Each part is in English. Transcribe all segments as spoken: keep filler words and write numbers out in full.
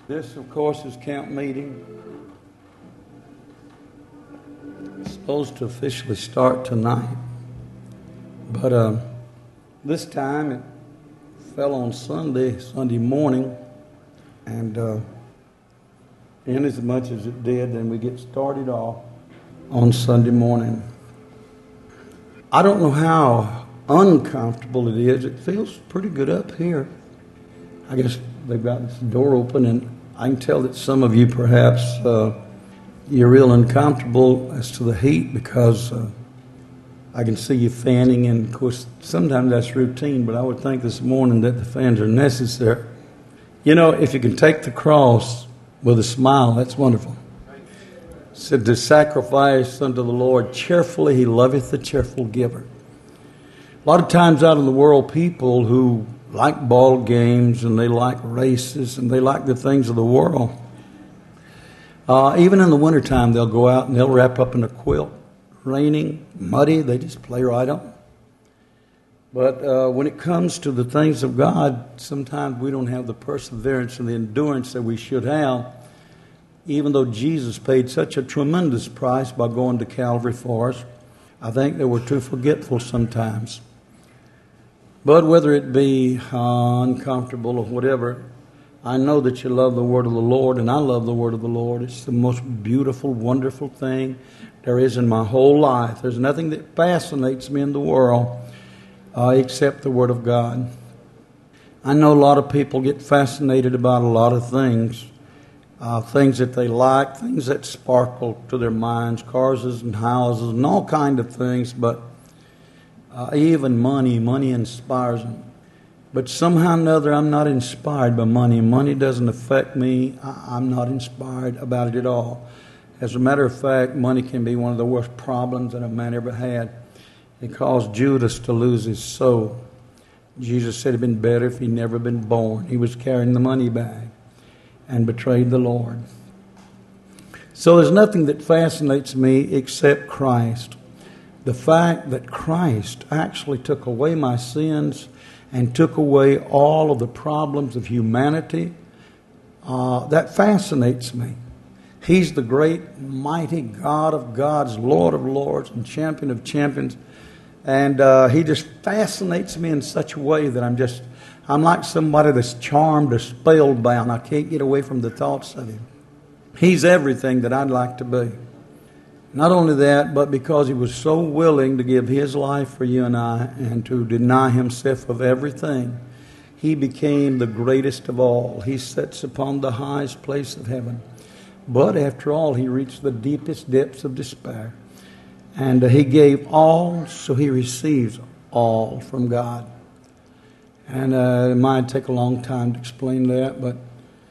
This, of course, is camp meeting. It's supposed to officially start tonight. But uh, this time it fell on Sunday, Sunday morning. And uh, in as much as it did, then we get started off on Sunday morning. I don't know how uncomfortable it is. It feels pretty good up here. I guess they've got this door open, and I can tell that some of you perhaps uh, you're real uncomfortable as to the heat because uh, I can see you fanning, and of course sometimes that's routine, but I would think this morning that the fans are necessary. You know, if you can take the cross with a smile, that's wonderful. It said to sacrifice unto the Lord cheerfully, he loveth the cheerful giver. A lot of times out in the world, people who like ball games and they like races and they like the things of the world, uh, even in the wintertime, they'll go out and they'll wrap up in a quilt. Raining, muddy, they just play right on. But uh, when it comes to the things of God, sometimes we don't have the perseverance and the endurance that we should have, even though Jesus paid such a tremendous price by going to Calvary for us. I think that we're too forgetful sometimes. But whether it be uh, uncomfortable or whatever, I know that you love the word of the Lord, and I love the word of the Lord. It's the most beautiful, wonderful thing there is in my whole life. There's nothing that fascinates me in the world uh, except the word of God. I know a lot of people get fascinated about a lot of things, uh, things that they like, things that sparkle to their minds, cars and houses and all kinds of things, but Uh, even money, money inspires them. But somehow or another, I'm not inspired by money. Money doesn't affect me. I, I'm not inspired about it at all. As a matter of fact, money can be one of the worst problems that a man ever had. It caused Judas to lose his soul. Jesus said it'd been better if he'd never been born. He was carrying the money bag and betrayed the Lord. So there's nothing that fascinates me except Christ. The fact that Christ actually took away my sins and took away all of the problems of humanity, uh, that fascinates me. He's the great, mighty God of gods, Lord of lords, and champion of champions. And uh, he just fascinates me in such a way that I'm just, I'm like somebody that's charmed or spellbound. I can't get away from the thoughts of him. He's everything that I'd like to be. Not only that, but because he was so willing to give his life for you and I and to deny himself of everything, he became the greatest of all. He sits upon the highest place of heaven. But after all, he reached the deepest depths of despair. And he gave all, so he receives all from God. And uh, it might take a long time to explain that, but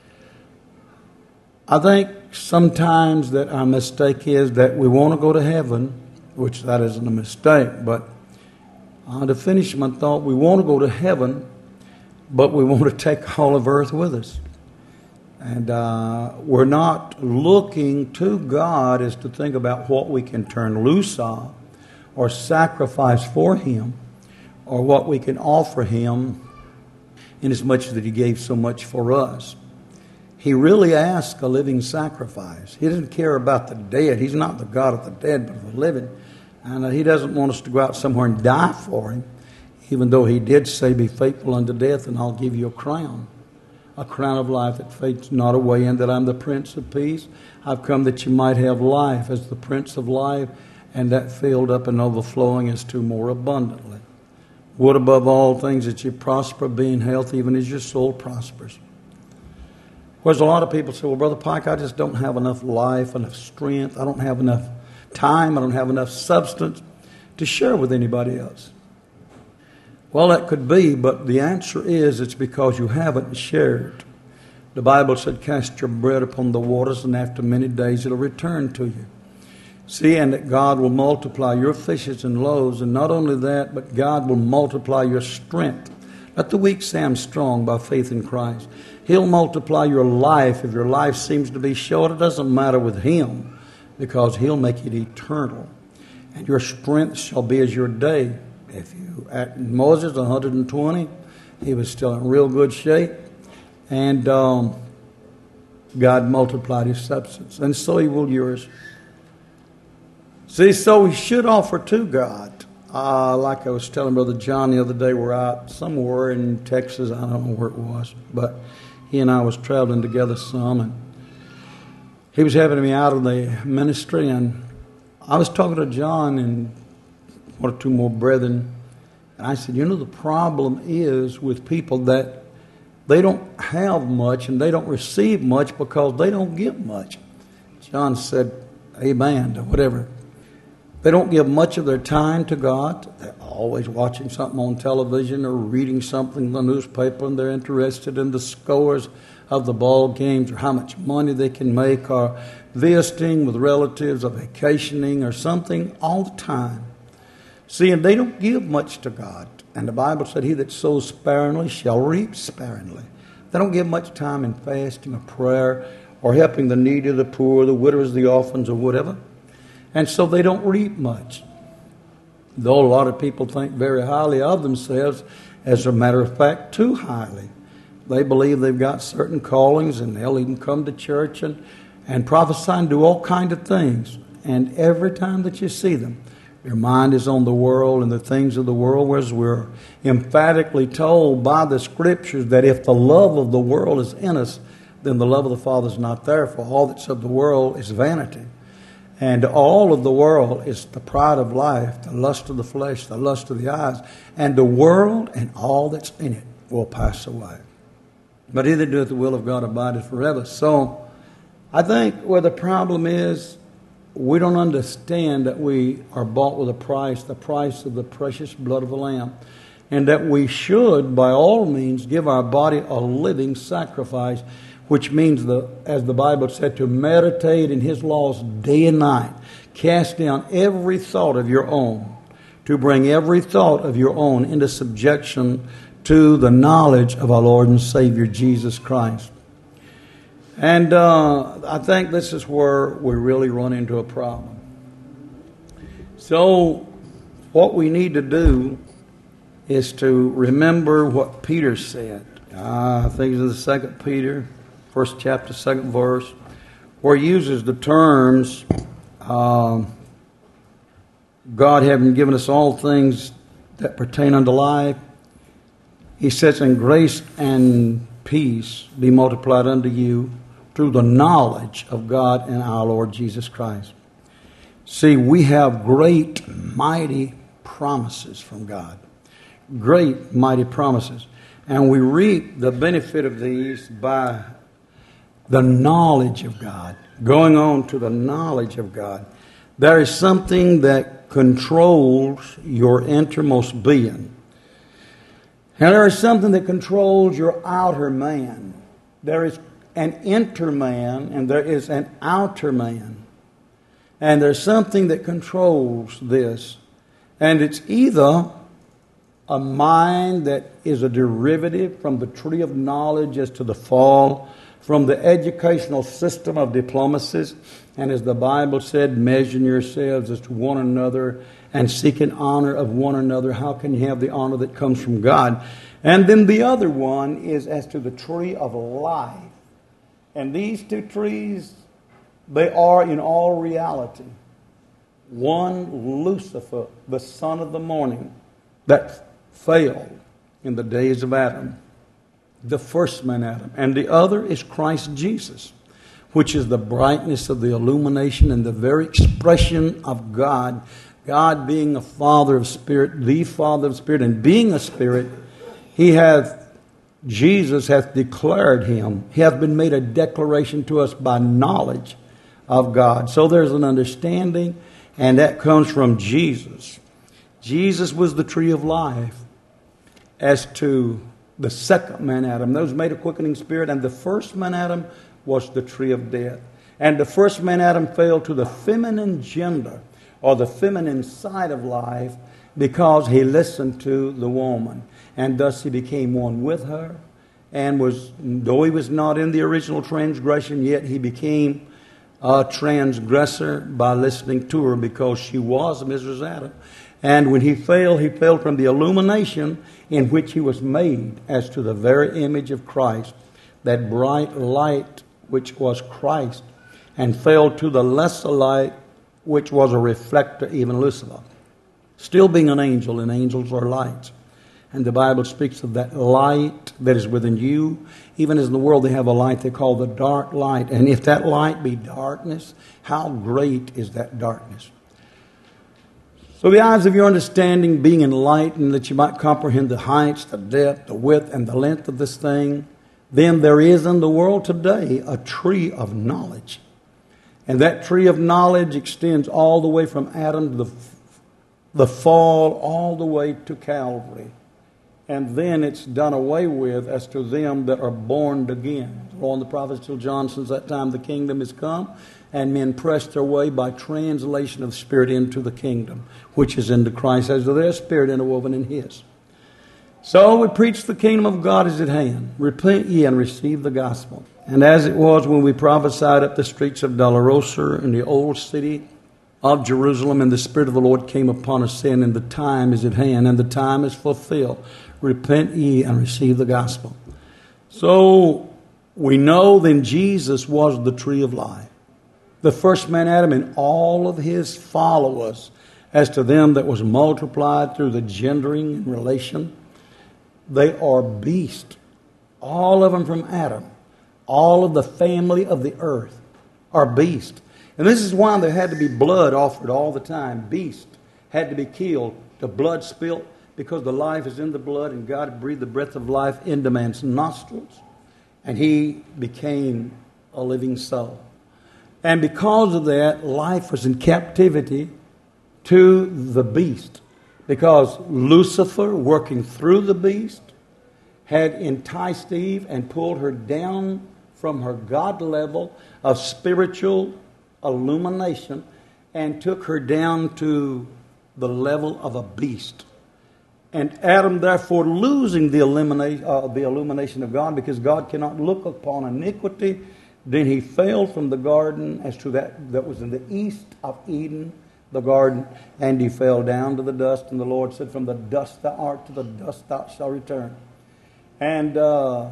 I think sometimes that our mistake is that we want to go to heaven, which that isn't a mistake, but uh, to finish my thought, we want to go to heaven, but we want to take all of earth with us. And uh, we're not looking to God as to think about what we can turn loose of or sacrifice for him or what we can offer him inasmuch that he gave so much for us. He really asks a living sacrifice. He doesn't care about the dead. He's not the God of the dead, but of the living. And uh, he doesn't want us to go out somewhere and die for him, even though he did say, be faithful unto death, and I'll give you a crown, a crown of life that fades not away, and that I'm the Prince of Peace. I've come that you might have life as the Prince of Life, and that filled up and overflowing as to more abundantly. Would above all things that you prosper, being healthy, even as your soul prospers. Whereas a lot of people say, well, Brother Pike, I just don't have enough life, enough strength. I don't have enough time. I don't have enough substance to share with anybody else. Well, that could be, but the answer is it's because you haven't shared. The Bible said, cast your bread upon the waters, and after many days it'll return to you. See, and that God will multiply your fishes and loaves, and not only that, but God will multiply your strength. Let the weak say I'm strong by faith in Christ. He'll multiply your life. If your life seems to be short, it doesn't matter with him, because he'll make it eternal. And your strength shall be as your day. If you, at Moses, one hundred twenty, he was still in real good shape. And um, God multiplied his substance, and so he will yours. See, so we should offer to God. Uh, like I was telling Brother John the other day, we're out somewhere in Texas. I don't know where it was, but he and I was traveling together some, and he was having me out of the ministry, and I was talking to John and one or two more brethren, and I said, you know, the problem is with people that they don't have much and they don't receive much because they don't give much. John said, amen, to whatever. They don't give much of their time to God. They're always watching something on television or reading something in the newspaper, and they're interested in the scores of the ball games or how much money they can make, or visiting with relatives or vacationing or something all the time. See, and they don't give much to God. And the Bible said, he that sows sparingly shall reap sparingly. They don't give much time in fasting or prayer or helping the needy, the poor, the widows, the orphans, or whatever. And so they don't reap much. Though a lot of people think very highly of themselves, as a matter of fact, too highly. They believe they've got certain callings, and they'll even come to church and, and prophesy and do all kinds of things. And every time that you see them, their mind is on the world and the things of the world, whereas we're emphatically told by the Scriptures that if the love of the world is in us, then the love of the Father is not there. For all that's of the world is vanity. And all of the world is the pride of life, the lust of the flesh, the lust of the eyes. And the world and all that's in it will pass away. But he that doeth the will of God abideth forever. So I think where the problem is, we don't understand that we are bought with a price, the price of the precious blood of the Lamb. And that we should, by all means, give our body a living sacrifice, which means, the, as the Bible said, to meditate in his laws day and night. Cast down every thought of your own, to bring every thought of your own into subjection to the knowledge of our Lord and Savior Jesus Christ. And uh, I think this is where we really run into a problem. So what we need to do is to remember what Peter said. Uh, I think it's in the Second Peter, first chapter, second verse, where he uses the terms, uh, God having given us all things that pertain unto life. He says, and grace and peace be multiplied unto you through the knowledge of God and our Lord Jesus Christ. See, we have great, mighty promises from God. Great, mighty promises. And we reap the benefit of these by the knowledge of God. Going on to the knowledge of God. There is something that controls your innermost being. And there is something that controls your outer man. There is an inner man and there is an outer man. And there's something that controls this. And it's either a mind that is a derivative from the tree of knowledge as to the fall, from the educational system of diplomacies, and as the Bible said, measuring yourselves as to one another and seeking honor of one another. How can you have the honor that comes from God? And then the other one is as to the tree of life. And these two trees, they are in all reality. One, Lucifer, the son of the morning, that failed in the days of Adam, the first man Adam. And the other is Christ Jesus, which is the brightness of the illumination and the very expression of God. God being a Father of Spirit, the Father of Spirit, and being a Spirit, He hath, Jesus hath declared Him. He hath been made a declaration to us by knowledge of God. So there's an understanding, and that comes from Jesus. Jesus was the tree of life. As to the second man Adam, those made a quickening spirit, and the first man Adam was the tree of death. And the first man Adam fell to the feminine gender, or the feminine side of life, because he listened to the woman. And thus he became one with her, and was, though he was not in the original transgression, yet he became a transgressor by listening to her, because she was Missus Adam. And when he fell, he fell from the illumination in which he was made as to the very image of Christ. That bright light which was Christ, and fell to the lesser light, which was a reflector, even Lucifer. Still being an angel, and angels are lights. And the Bible speaks of that light that is within you. Even as in the world they have a light they call the dark light. And if that light be darkness, how great is that darkness? So the eyes of your understanding being enlightened, that you might comprehend the heights, the depth, the width, and the length of this thing, then there is in the world today a tree of knowledge. And that tree of knowledge extends all the way from Adam to the, the fall, all the way to Calvary. And then it's done away with as to them that are born again. On the prophets till John, since that time the kingdom is come, and men press their way by translation of spirit into the kingdom, which is into Christ, as their spirit interwoven in his. So we preach the kingdom of God is at hand. Repent ye and receive the gospel. And as it was when we prophesied up the streets of Dolorosa in the old city of Jerusalem, and the Spirit of the Lord came upon us, saying, and the time is at hand, and the time is fulfilled. Repent ye and receive the gospel. So we know then Jesus was the tree of life. The first man Adam and all of his followers, as to them that was multiplied through the gendering and relation, they are beasts. All of them from Adam. All of the family of the earth are beasts. And this is why there had to be blood offered all the time. Beasts had to be killed, the blood spilt, because the life is in the blood, and God breathed the breath of life into man's nostrils, and he became a living soul. And because of that, life was in captivity to the beast, because Lucifer, working through the beast, had enticed Eve and pulled her down from her God level of spiritual illumination and took her down to the level of a beast. And Adam, therefore, losing the illumination, uh, the illumination of God, because God cannot look upon iniquity, then he fell from the garden as to that that was in the east of Eden, the garden, and he fell down to the dust. And the Lord said, from the dust thou art, to the dust thou shalt return. And uh,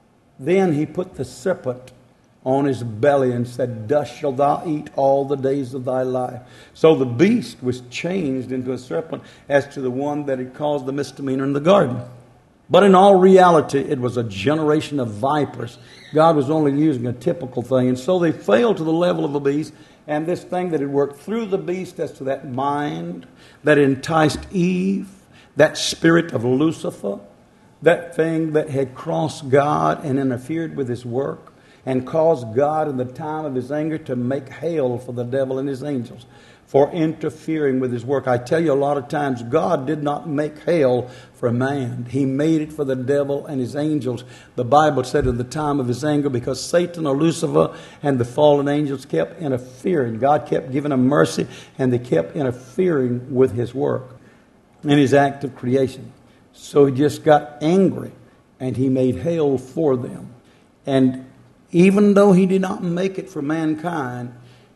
then he put the serpent on his belly and said, dust shalt thou eat all the days of thy life. So the beast was changed into a serpent as to the one that had caused the misdemeanor in the garden. But in all reality, it was a generation of vipers. God was only using a typical thing. And so they failed to the level of a beast. And this thing that had worked through the beast as to that mind that enticed Eve, that spirit of Lucifer, that thing that had crossed God and interfered with his work, and caused God in the time of his anger to make hell for the devil and his angels for interfering with his work. I tell you, a lot of times God did not make hell for man. He made it for the devil and his angels. The Bible said at the time of his anger, because Satan or Lucifer and the fallen angels kept interfering. God kept giving them mercy, and they kept interfering with his work and his act of creation. So he just got angry, and he made hell for them. And even though he did not make it for mankind,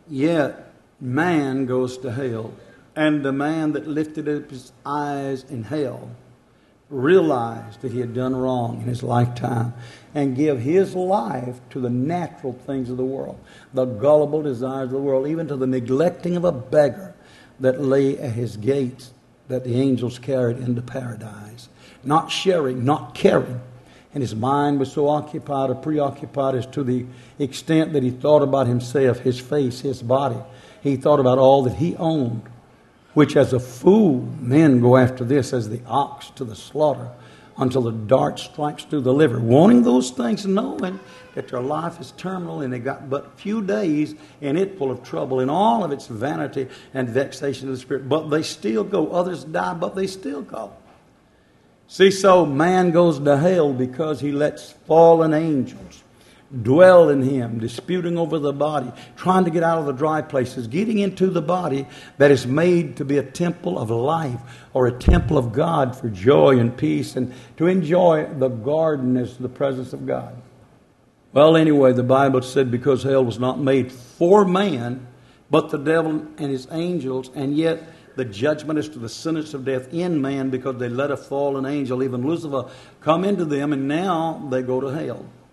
yet man goes to hell. And the man that lifted up his eyes in hell realized that he had done wrong in his lifetime and give his life to the natural things of the world, the gullible desires of the world, even to the neglecting of a beggar that lay at his gates that the angels carried into paradise. Not sharing, not caring. And his mind was so occupied or preoccupied as to the extent that he thought about himself, his face, his body. He thought about all that he owned, which as a fool, men go after this as the ox to the slaughter until the dart strikes through the liver, wanting those things, knowing that their life is terminal and they got but few days and it full of trouble in all of its vanity and vexation of the spirit. But they still go. Others die, but they still go. See, so man goes to hell because he lets fallen angels dwell in him, disputing over the body, trying to get out of the dry places, getting into the body that is made to be a temple of life or a temple of God for joy and peace and to enjoy the garden as the presence of God. Well, anyway, the Bible said because hell was not made for man, but the devil and his angels, and yet the judgment is to the sentence of death in man because they let a fallen angel, even Lucifer, come into them, and now they go to hell.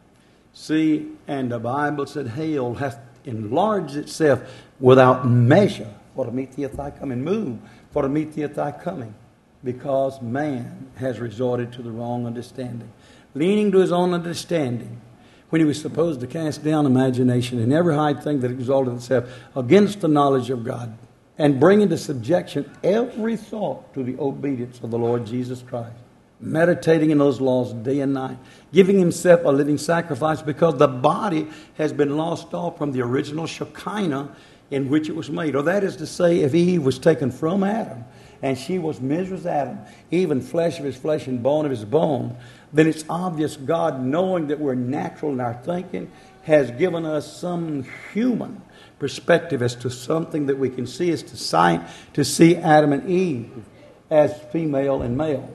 See, and the Bible said, hell hath enlarged itself without measure for to meet thee at thy coming. Move for to meet thee at thy coming. Because man has resorted to the wrong understanding. Leaning to his own understanding, when he was supposed to cast down imagination and every high thing that exalted itself against the knowledge of God, and bring into subjection every thought to the obedience of the Lord Jesus Christ. Meditating in those laws day and night, giving himself a living sacrifice, because the body has been lost off from the original Shekinah in which it was made. Or that is to say, if Eve was taken from Adam, and she was Misra's Adam, even flesh of his flesh and bone of his bone, then it's obvious God, knowing that we're natural in our thinking, has given us some human perspective as to something that we can see, as to sight, to see Adam and Eve as female and male.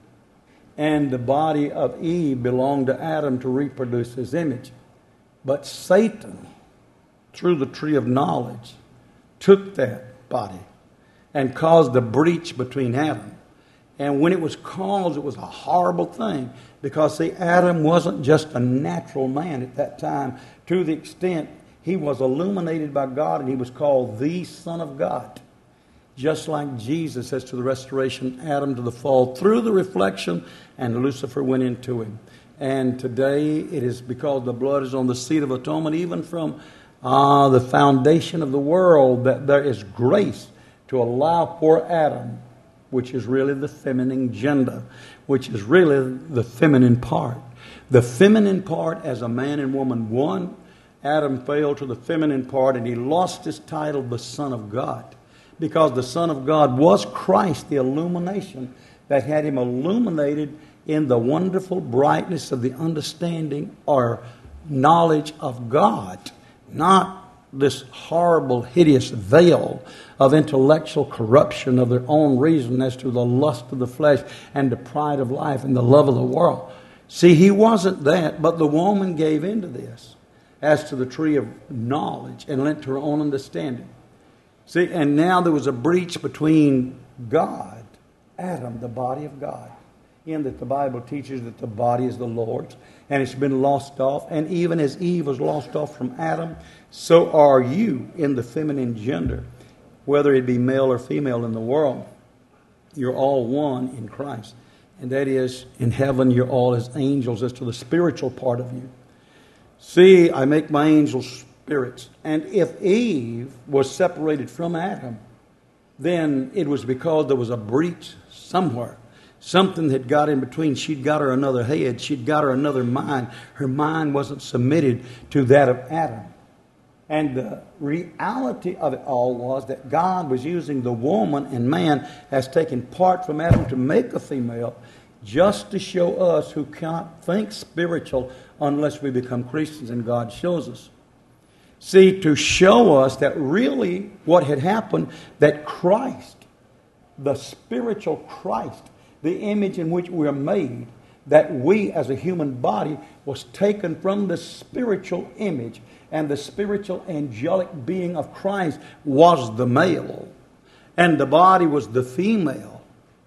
And the body of Eve belonged to Adam to reproduce his image. But Satan, through the tree of knowledge, took that body and caused a breach between Adam. And when it was caused, it was a horrible thing. Because, see, Adam wasn't just a natural man at that time, to the extent he was illuminated by God and he was called the Son of God. Just like Jesus as to the restoration, Adam to the fall, through the reflection, and Lucifer went into him. And today it is because the blood is on the seat of atonement, even from uh, the foundation of the world, that there is grace to allow poor Adam, which is really the feminine gender, which is really the feminine part. The feminine part as a man and woman, one, Adam failed to the feminine part and he lost his title, the Son of God. Because the Son of God was Christ, the illumination that had him illuminated in the wonderful brightness of the understanding or knowledge of God. Not this horrible, hideous veil of intellectual corruption of their own reason as to the lust of the flesh and the pride of life and the love of the world. See, he wasn't that, but the woman gave into this as to the tree of knowledge and lent to her own understanding. See, and now there was a breach between God, Adam, the body of God, in that the Bible teaches that the body is the Lord's, and it's been lost off. And even as Eve was lost off from Adam, so are you in the feminine gender, whether it be male or female in the world. You're all one in Christ. And that is, in heaven, you're all as angels as to the spiritual part of you. See, I make my angels spirits. And if Eve was separated from Adam, then it was because there was a breach somewhere. Something had got in between. She'd got her another head. She'd got her another mind. Her mind wasn't submitted to that of Adam. And the reality of it all was that God was using the woman and man as taking part from Adam to make a female, just to show us who cannot think spiritual unless we become Christians and God shows us. See, to show us that really what had happened, that Christ, the spiritual Christ, the image in which we are made, that we as a human body was taken from the spiritual image, and the spiritual angelic being of Christ was the male, and the body was the female.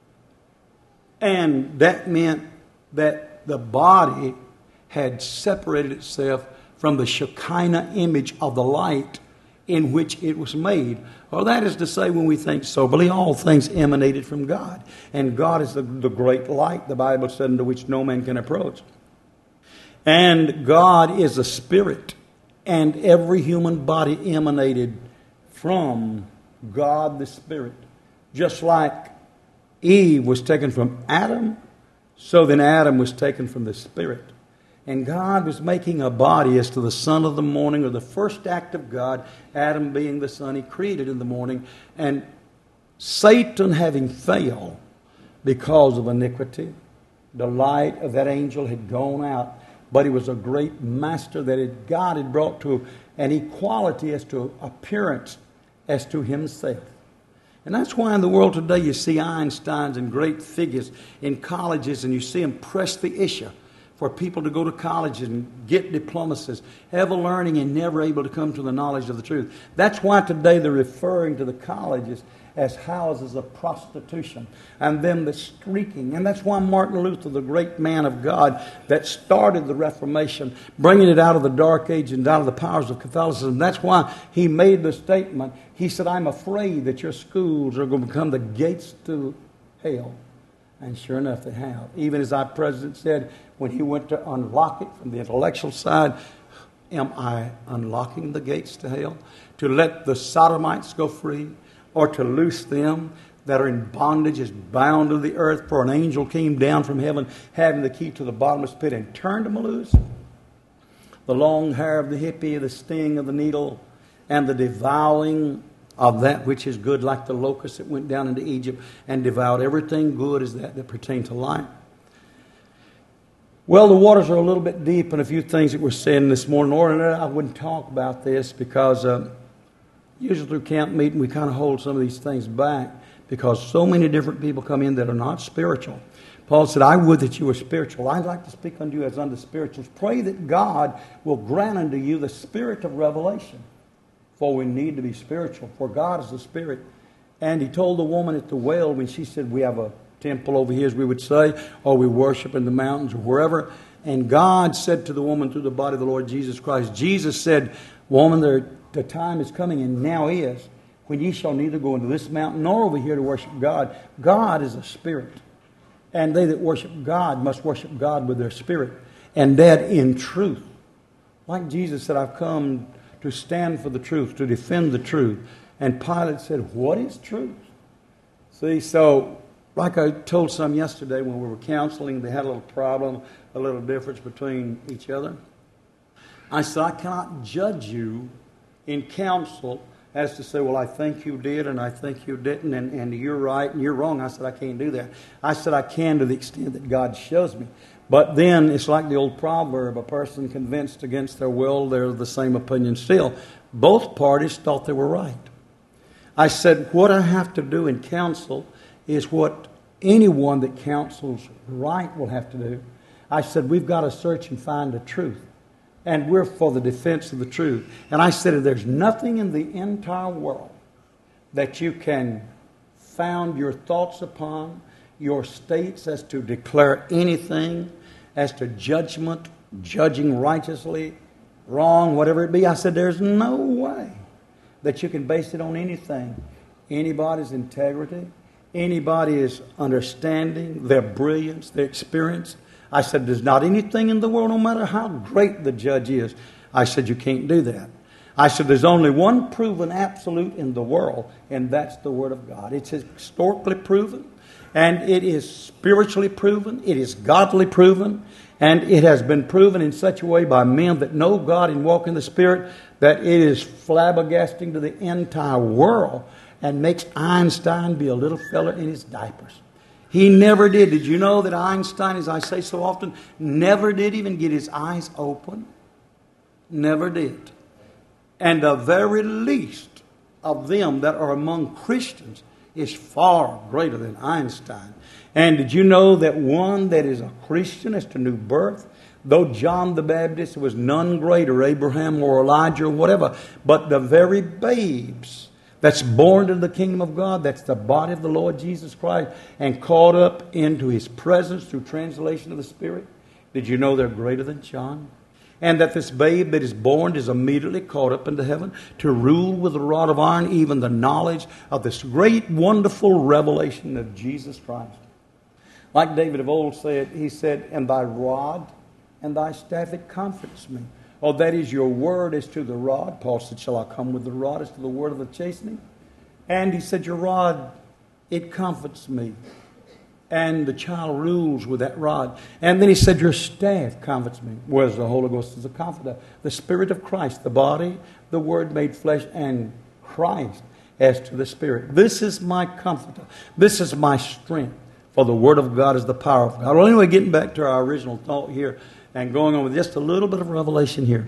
And that meant that the body had separated itself from the Shekinah image of the light in which it was made. Or that is to say, when we think soberly, all things emanated from God. And God is the, the great light, the Bible said, into which no man can approach. And God is a spirit. And every human body emanated from God the Spirit. Just like Eve was taken from Adam, so then Adam was taken from the Spirit. And God was making a body as to the sun of the morning, or the first act of God, Adam being the sun he created in the morning. And Satan having failed because of iniquity, the light of that angel had gone out. But he was a great master that had, God had brought to an equality as to appearance as to himself. And that's why in the world today you see Einsteins and great figures in colleges, and you see them press the issue for people to go to college and get diplomas, ever learning and never able to come to the knowledge of the truth. That's why today they're referring to the colleges as houses of prostitution and them that's streaking. And that's why Martin Luther, the great man of God that started the Reformation, bringing it out of the Dark Age and out of the powers of Catholicism, that's why he made the statement. He said, I'm afraid that your schools are going to become the gates to hell. And sure enough, they have. Even as our president said when he went to unlock it from the intellectual side, am I unlocking the gates to hell? To let the sodomites go free, or to loose them that are in bondage, as bound to the earth? For an angel came down from heaven, having the key to the bottomless pit, and turned them loose. The long hair of the hippie, the sting of the needle, and the devouring of that which is good, like the locust that went down into Egypt and devoured everything good as that that pertained to life. Well, the waters are a little bit deep in a few things that we're saying this morning. Ordinarily, I wouldn't talk about this because uh, usually through camp meeting we kind of hold some of these things back because so many different people come in that are not spiritual. Paul said, I would that you were spiritual. I'd like to speak unto you as unto spirituals. Pray that God will grant unto you the spirit of revelation. For we need to be spiritual, for God is the Spirit. And he told the woman at the well when she said, we have a temple over here, as we would say, or we worship in the mountains or wherever. And God said to the woman through the body of the Lord Jesus Christ, Jesus said, woman, there, the time is coming, and now is, when ye shall neither go into this mountain nor over here to worship God. God is a spirit. And they that worship God must worship God with their spirit, and that in truth. Like Jesus said, I've come to stand for the truth, to defend the truth. And Pilate said, what is truth? See, so like I told some yesterday when we were counseling, they had a little problem, a little difference between each other. I said, I cannot judge you in counsel as to say, well, I think you did and I think you didn't, and, and you're right and you're wrong. I said, I can't do that. I said, I can to the extent that God shows me. But then it's like the old proverb, a person convinced against their will, they're of the same opinion still. Both parties thought they were right. I said, what I have to do in counsel is what anyone that counsels right will have to do. I said, we've got to search and find the truth. And we're for the defense of the truth. And I said, there's nothing in the entire world that you can found your thoughts upon, your states as to declare anything, as to judgment, judging righteously, wrong, whatever it be. I said, there's no way that you can base it on anything. Anybody's integrity, anybody's understanding, their brilliance, their experience. I said, there's not anything in the world, no matter how great the judge is. I said, you can't do that. I said, there's only one proven absolute in the world, and that's the Word of God. It's historically proven, and it is spiritually proven, it is godly proven, and it has been proven in such a way by men that know God and walk in the Spirit that it is flabbergasting to the entire world and makes Einstein be a little fella in his diapers. He never did. Did you know that Einstein, as I say so often, never did even get his eyes open? Never did. And the very least of them that are among Christians is far greater than Einstein. And did you know that one that is a Christian is to new birth? Though John the Baptist was none greater, Abraham or Elijah or whatever, but the very babes that's born into the kingdom of God, that's the body of the Lord Jesus Christ, and caught up into His presence through translation of the Spirit. Did you know they're greater than John? And that this babe that is born is immediately caught up into heaven to rule with a rod of iron, even the knowledge of this great, wonderful revelation of Jesus Christ. Like David of old said, he said, and thy rod and thy staff, it comforts me. Oh, that is your word as to the rod. Paul said, shall I come with the rod as to the word of the chastening? And he said, your rod, it comforts me. And the child rules with that rod. And then he said, your staff comforts me. Whereas the Holy Ghost is a comforter. The Spirit of Christ, the body, the Word made flesh, and Christ as to the Spirit. This is my comforter. This is my strength. For the Word of God is the power of God. Well, anyway, getting back to our original thought here and going on with just a little bit of revelation here.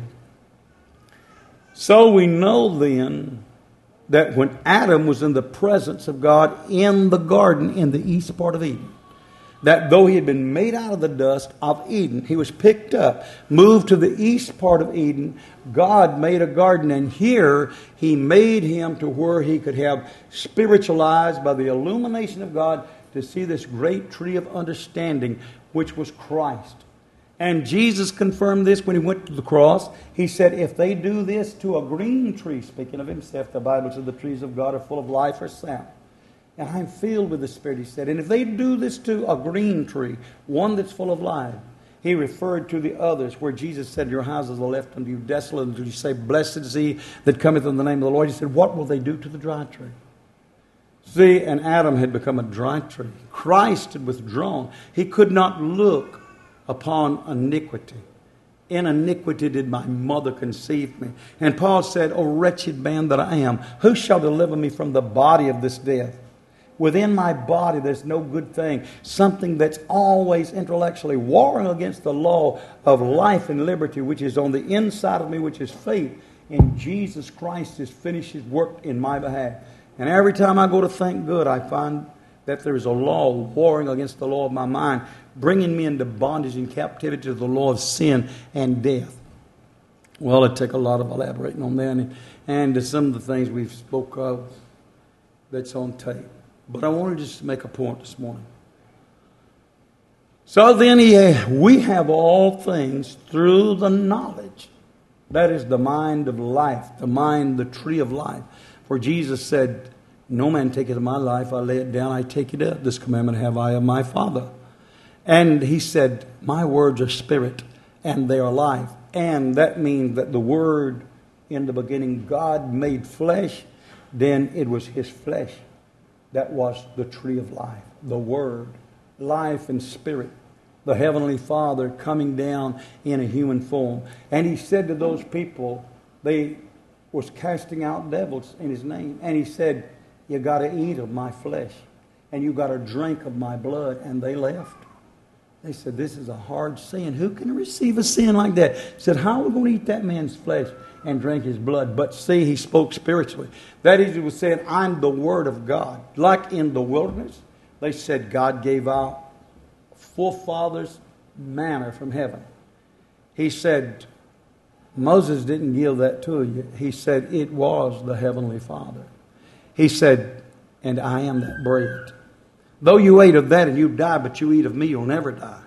So we know then that when Adam was in the presence of God in the garden in the east part of Eden, that though he had been made out of the dust of Eden, he was picked up, moved to the east part of Eden. God made a garden, and here he made him to where he could have spiritual eyes by the illumination of God to see this great tree of understanding, which was Christ. And Jesus confirmed this when he went to the cross. He said, if they do this to a green tree, speaking of himself, the Bible says the trees of God are full of life or sound. And I'm filled with the Spirit, he said. And if they do this to a green tree, one that's full of life, he referred to the others where Jesus said, your houses are left unto you desolate until you say, blessed is he that cometh in the name of the Lord. He said, what will they do to the dry tree? See, and Adam had become a dry tree. Christ had withdrawn. He could not look upon iniquity. In iniquity did my mother conceive me. And Paul said, O wretched man that I am, who shall deliver me from the body of this death? Within my body there's no good thing. Something that's always intellectually warring against the law of life and liberty, which is on the inside of me, which is faith in Jesus Christ has finished his work in my behalf. And every time I go to think good, I find that there is a law warring against the law of my mind, bringing me into bondage and captivity to the law of sin and death. Well, it'd take a lot of elaborating on that and, and to some of the things we've spoke of that's on tape. But I want to just make a point this morning. So then he, we have all things through the knowledge. That is the mind of life, the mind, the tree of life. For Jesus said, no man taketh my life, I lay it down, I take it up. This commandment have I of my Father. And he said, my words are spirit, and they are life. And that means that the word in the beginning, God made flesh, then it was his flesh that was the tree of life. The word, life and spirit. The Heavenly Father coming down in a human form. And he said to those people, they was casting out devils in his name. And he said, you got to eat of my flesh. And you got to drink of my blood. And they left. They said, this is a hard sin. Who can receive a sin like that? He said, how are we going to eat that man's flesh and drink his blood? But see, he spoke spiritually. That is, he was saying, I'm the Word of God. Like in the wilderness, they said God gave out forefathers manna from heaven. He said, Moses didn't give that to you. He said, it was the Heavenly Father. He said, and I am that bread. Though you ate of that and you die, but you eat of me, you'll never die.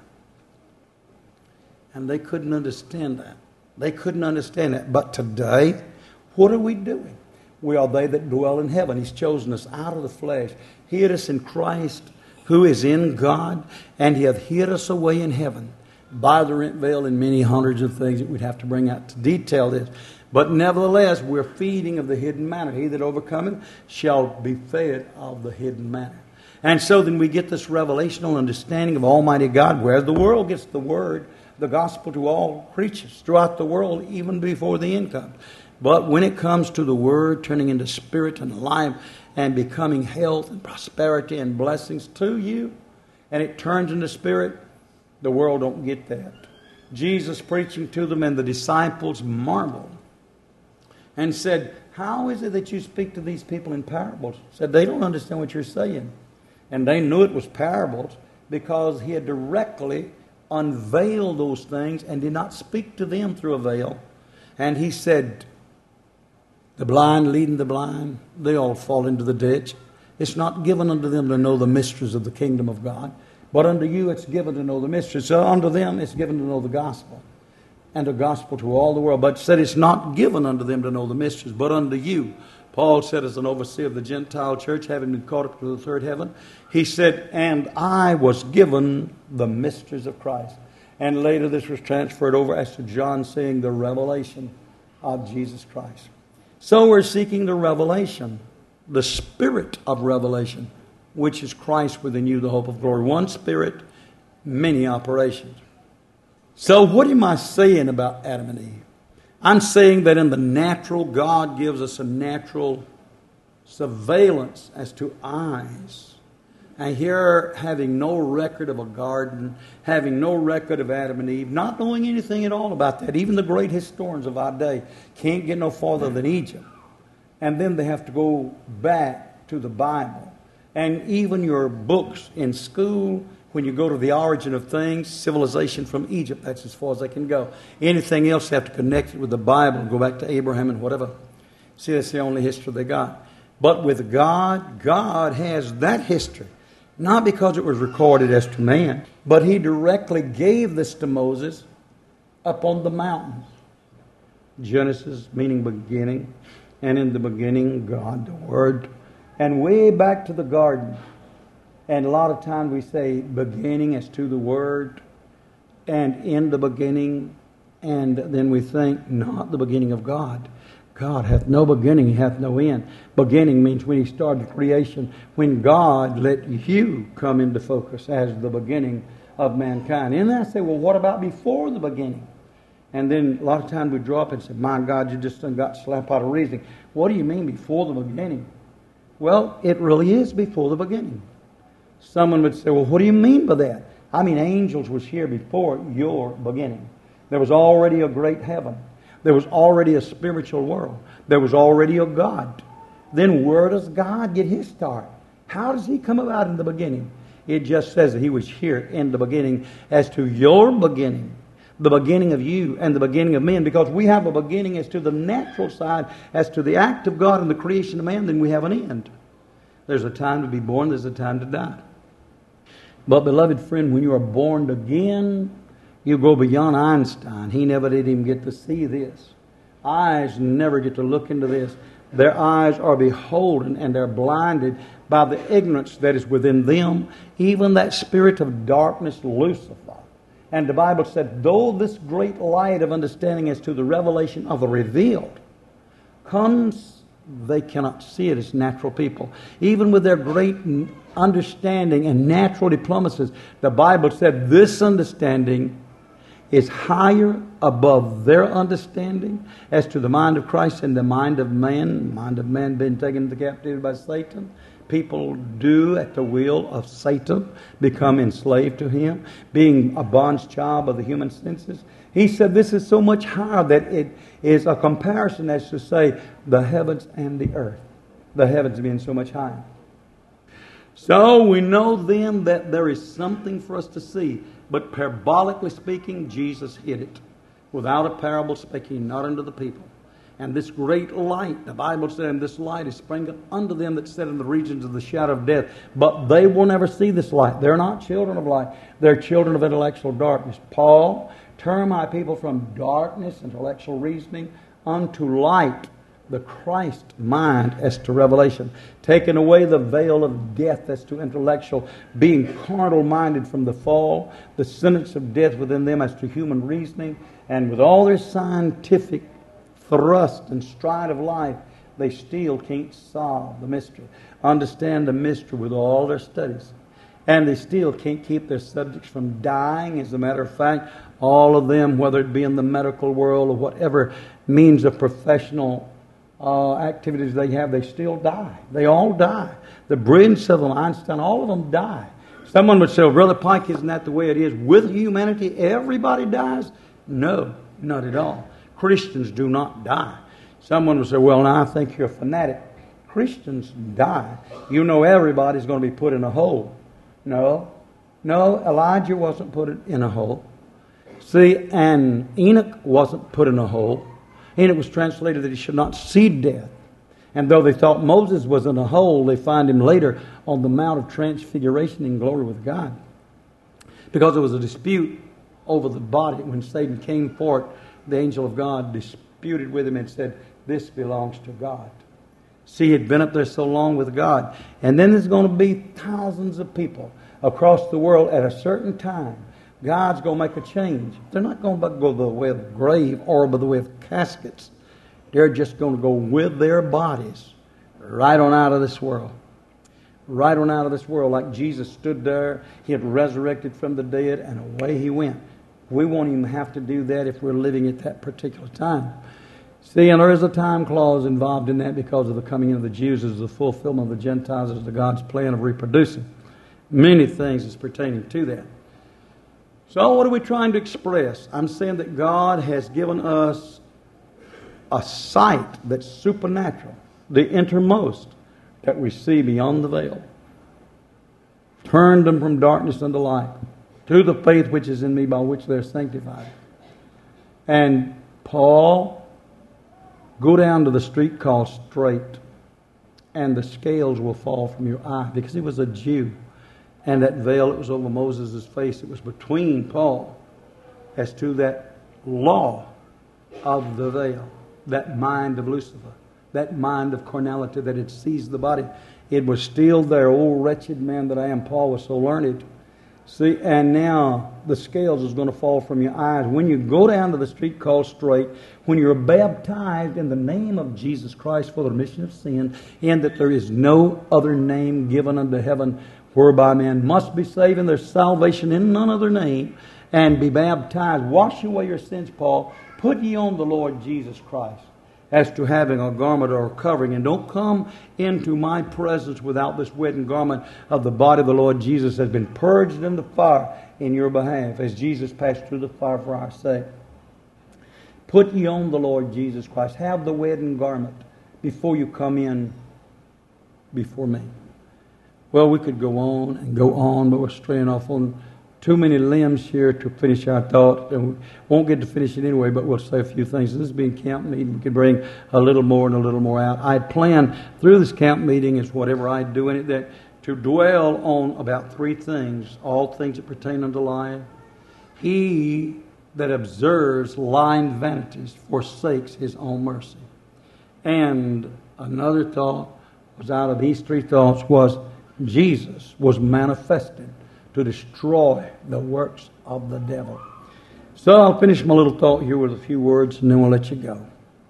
And they couldn't understand that. They couldn't understand that. But today, what are we doing? We are they that dwell in heaven. He's chosen us out of the flesh, hid us in Christ, who is in God, and he hath hid us away in heaven by the rent veil and many hundreds of things that we'd have to bring out to detail this. But nevertheless, we're feeding of the hidden manna. He that overcometh shall be fed of the hidden manna. And so then we get this revelational understanding of Almighty God, where the world gets the word, the gospel to all creatures throughout the world, even before the end comes. But when it comes to the word turning into spirit and life and becoming health and prosperity and blessings to you, and it turns into spirit, the world don't get that. Jesus preaching to them, and the disciples marveled and said, how is it that you speak to these people in parables? Said, they don't understand what you're saying. And they knew it was parables because he had directly unveiled those things and did not speak to them through a veil. And he said, the blind leading the blind, they all fall into the ditch. It's not given unto them to know the mysteries of the kingdom of God, but unto you it's given to know the mysteries. So unto them it's given to know the gospel, and the gospel to all the world. But said it's not given unto them to know the mysteries, but unto you. Paul said, as an overseer of the Gentile church, having been caught up to the third heaven, he said, and I was given the mysteries of Christ. And later this was transferred over as to John saying the revelation of Jesus Christ. So we're seeking the revelation, the spirit of revelation, which is Christ within you, the hope of glory. One spirit, many operations. So what am I saying about Adam and Eve? I'm saying that in the natural, God gives us a natural surveillance as to eyes. And here, having no record of a garden, having no record of Adam and Eve, not knowing anything at all about that, even the great historians of our day can't get no farther than Egypt. And then they have to go back to the Bible. And even your books in school When you go to the origin of things, civilization from Egypt, that's as far as they can go. Anything else, they have to connect it with the Bible, go back to Abraham and whatever. See, that's the only history they got. But with God, God has that history. Not because it was recorded as to man, but He directly gave this to Moses up on the mountains. Genesis meaning beginning, and in the beginning God, the Word, and way back to the garden. And a lot of times we say beginning as to the Word, and in the beginning, and then we think not the beginning of God. God hath no beginning, He hath no end. Beginning means when He started creation, when God let you come into focus as the beginning of mankind. And then I say, well, what about before the beginning? And then a lot of times we draw up and say, my God, you just done got slapped out of reasoning. What do you mean before the beginning? Well, it really is before the beginning. Someone would say, well, what do you mean by that? I mean, angels was here before your beginning. There was already a great heaven. There was already a spiritual world. There was already a God. Then where does God get His start? How does He come about in the beginning? It just says that He was here in the beginning as to your beginning, the beginning of you and the beginning of men, because we have a beginning as to the natural side, as to the act of God and the creation of man, then we have an end. There's a time to be born, there's a time to die. But beloved friend, when you are born again, you go beyond Einstein. He never did even get to see this. Eyes never get to look into this. Their eyes are beholden and they're blinded by the ignorance that is within them, even that spirit of darkness, Lucifer. And the Bible said, though this great light of understanding as to the revelation of the revealed comes, they cannot see it as natural people. Even with their great understanding and natural diplomacies, the Bible said this understanding is higher above their understanding as to the mind of Christ and the mind of man. The mind of man being taken into captivity by Satan. People do, at the will of Satan, become enslaved to him, being a bond's child of the human senses. He said this is so much higher that it is a comparison as to say the heavens and the earth. The heavens being so much higher. So we know then that there is something for us to see. But parabolically speaking, Jesus hid it. Without a parable speaking, not unto the people. And this great light, the Bible said, and this light is springing unto them that sit in the regions of the shadow of death. But they will never see this light. They're not children of light. They're children of intellectual darkness. Paul, turn my people from darkness, intellectual reasoning, unto light, the Christ mind as to revelation. Taking away the veil of death as to intellectual, being carnal-minded from the fall, the sentence of death within them as to human reasoning, and with all their scientific thrust and stride of life, they still can't solve the mystery, understand the mystery with all their studies. And they still can't keep their subjects from dying. As a matter of fact, all of them, whether it be in the medical world or whatever means of professional uh, activities they have, they still die. They all die. The brilliance of them, Einstein, all of them die. Someone would say, well, Brother Pike, isn't that the way it is? With humanity, everybody dies? No, not at all. Christians do not die. Someone would say, well, now I think you're a fanatic. Christians die. You know everybody's going to be put in a hole. No, no, Elijah wasn't put in a hole. See, and Enoch wasn't put in a hole. Enoch was translated that he should not see death. And though they thought Moses was in a hole, they find him later on the Mount of Transfiguration in glory with God. Because there was a dispute over the body. When Satan came forth, the angel of God disputed with him and said, this belongs to God. See, he'd been up there so long with God. And then there's going to be thousands of people across the world at a certain time. God's going to make a change. They're not going to go the way of the grave or by the way of caskets. They're just going to go with their bodies right on out of this world. Right on out of this world. Like Jesus stood there. He had resurrected from the dead and away he went. We won't even have to do that if we're living at that particular time. See, and there is a time clause involved in that because of the coming in of the Jews as the fulfillment of the Gentiles as the God's plan of reproducing. Many things is pertaining to that. So what are we trying to express? I'm saying that God has given us a sight that's supernatural, the innermost, that we see beyond the veil. turned them from darkness unto light, to the faith which is in me, by which they're sanctified. And Paul, go down to the street called Straight, and the scales will fall from your eye, because he was a Jew. And that veil that was over Moses' face, it was between Paul as to that law of the veil, that mind of Lucifer, that mind of carnality that had seized the body. It was still there. Oh, wretched man that I am. Paul was so learned. See, and now the scales is going to fall from your eyes. When you go down to the street called Straight, when you're baptized in the name of Jesus Christ for the remission of sin, and that there is no other name given unto heaven whereby man must be saved, and there's salvation in none other name, and be baptized. Wash away your sins, Paul. Put ye on the Lord Jesus Christ as to having a garment or a covering. And don't come into my presence without this wedding garment of the body of the Lord Jesus has been purged in the fire in your behalf, as Jesus passed through the fire for our sake. Put ye on the Lord Jesus Christ. Have the wedding garment before you come in before me. Well, we could go on and go on, but we're straying off on too many limbs here to finish our thought, and we won't get to finish it anyway, but we'll say a few things. This is being camp meeting. We could bring a little more and a little more out. I had planned through this camp meeting, is whatever I do in it, that to dwell on about three things, all things that pertain unto life. He that observes lying vanities forsakes his own mercy. And another thought was out of these three thoughts was Jesus was manifested to destroy the works of the devil. So I'll finish my little thought here with a few words, and then we'll let you go.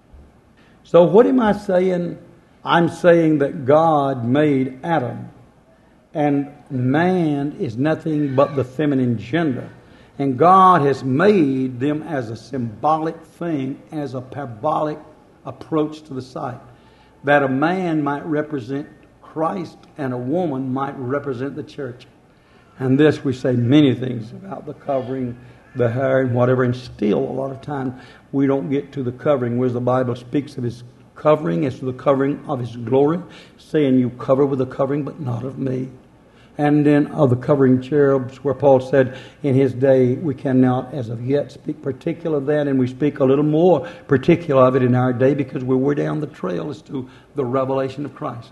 So what am I saying? I'm saying that God made Adam, and man is nothing but the feminine gender. And God has made them as a symbolic thing, as a parabolic approach to the sight, that a man might represent Christ and a woman might represent the church. And this, we say many things about the covering, the hair, and whatever, and still a lot of times we don't get to the covering, whereas the Bible speaks of his covering as to the covering of his glory, saying, you cover with the covering, but not of me. And then of the covering cherubs, where Paul said in his day, we cannot as of yet speak particular of that, and we speak a little more particular of it in our day, because we're way down the trail as to the revelation of Christ.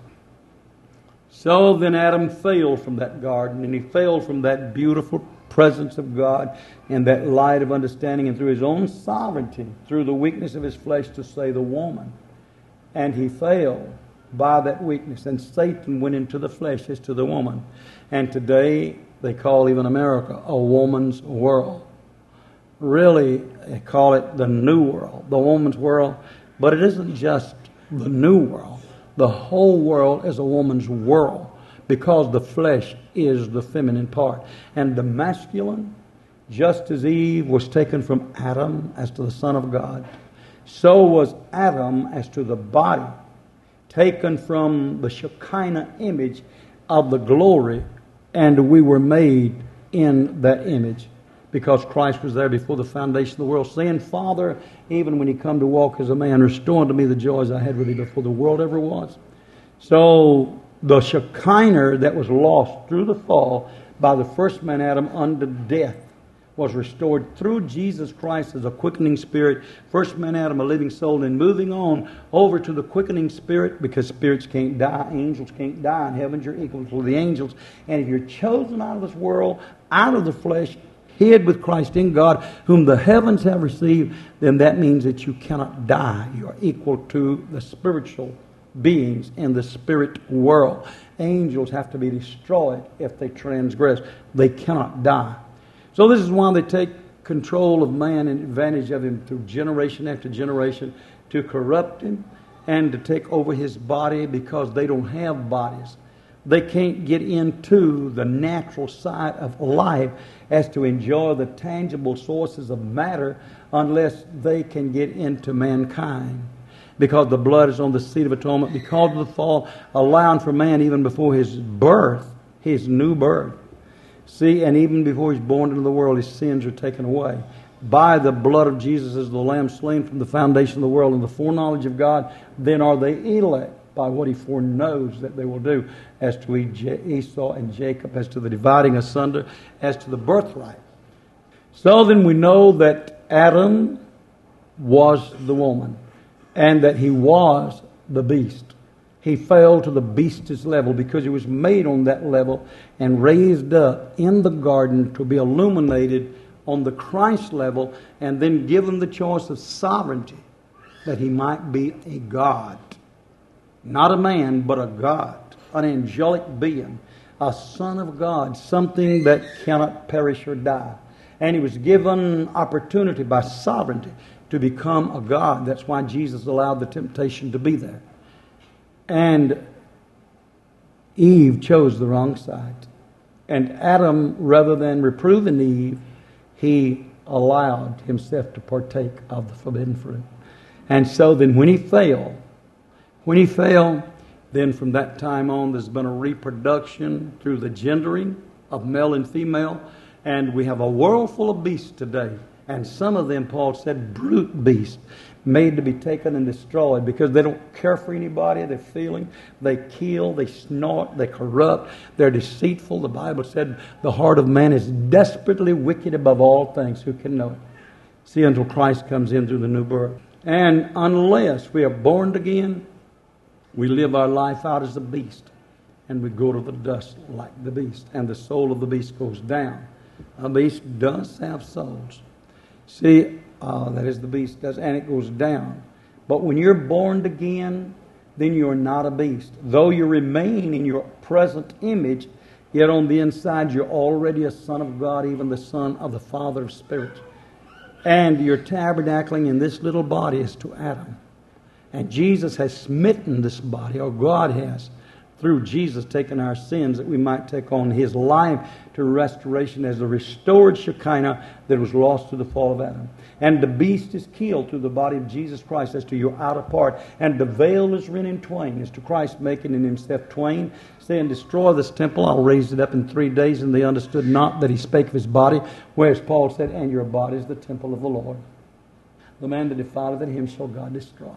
So then Adam failed from that garden, and he failed from that beautiful presence of God and that light of understanding, and through his own sovereignty, through the weakness of his flesh, to say the woman. And he failed by that weakness, and Satan went into the flesh as to the woman. And today they call even America a woman's world. Really, they call it the new world, the woman's world. But it isn't just the new world. The whole world is a woman's world, because the flesh is the feminine part. And the masculine, just as Eve was taken from Adam as to the Son of God, so was Adam as to the body, taken from the Shekinah image of the glory, and we were made in that image, because Christ was there before the foundation of the world, saying, Father, even when he come to walk as a man, restore unto me the joys I had with thee before the world ever was. So the Shekinah that was lost through the fall by the first man Adam unto death was restored through Jesus Christ as a quickening spirit. First man Adam, a living soul, and moving on over to the quickening spirit, because spirits can't die, angels can't die, and heaven's your equal to the angels. And if you're chosen out of this world, out of the flesh, hid with Christ in God, whom the heavens have received, then that means that you cannot die. You are equal to the spiritual beings in the spirit world. Angels have to be destroyed if they transgress. They cannot die. So this is why they take control of man and advantage of him through generation after generation, to corrupt him and to take over his body, because they don't have bodies. They can't get into the natural side of life as to enjoy the tangible sources of matter unless they can get into mankind. Because the blood is on the seat of atonement, because of the fall, allowing for man even before his birth, his new birth. See, and even before he's born into the world, his sins are taken away. By the blood of Jesus as the Lamb slain from the foundation of the world and the foreknowledge of God, then are they elect. by what he foreknows that they will do, as to Esau and Jacob, as to the dividing asunder, as to the birthright. So then we know that Adam was the woman, and that he was the beast. He fell to the beast's level because he was made on that level and raised up in the garden to be illuminated on the Christ level, and then given the choice of sovereignty that he might be a God. Not a man, but a God, an angelic being, a son of God, something that cannot perish or die. And he was given opportunity by sovereignty to become a God. That's why Jesus allowed the temptation to be there. And Eve chose the wrong side. And Adam, rather than reproving Eve, he allowed himself to partake of the forbidden fruit. And so then when he fell, when he fell, then from that time on there's been a reproduction through the gendering of male and female. And we have a world full of beasts today. And some of them, Paul said, brute beasts, made to be taken and destroyed because they don't care for anybody, they're feeling, they kill, they snort, they corrupt, they're deceitful. The Bible said the heart of man is desperately wicked above all things. Who can know it? See, until Christ comes in through the new birth. And unless we are born again, we live our life out as a beast, and we go to the dust like the beast, and the soul of the beast goes down. A beast does have souls. See, uh, that is the beast does, and it goes down. But when you're born again, then you're not a beast. Though you remain in your present image, yet on the inside you're already a son of God, even the son of the Father of spirits. And you're tabernacling in this little body as to Adam. And Jesus has smitten this body, or God has, through Jesus taking our sins, that we might take on His life to restoration as the restored Shekinah that was lost through the fall of Adam. And the beast is killed through the body of Jesus Christ as to your outer part. And the veil is rent in twain as to Christ making in Himself twain, saying, destroy this temple, I'll raise it up in three days. And they understood not that He spake of His body, whereas Paul said, and your body is the temple of the Lord. The man that defileth it, him shall God destroy.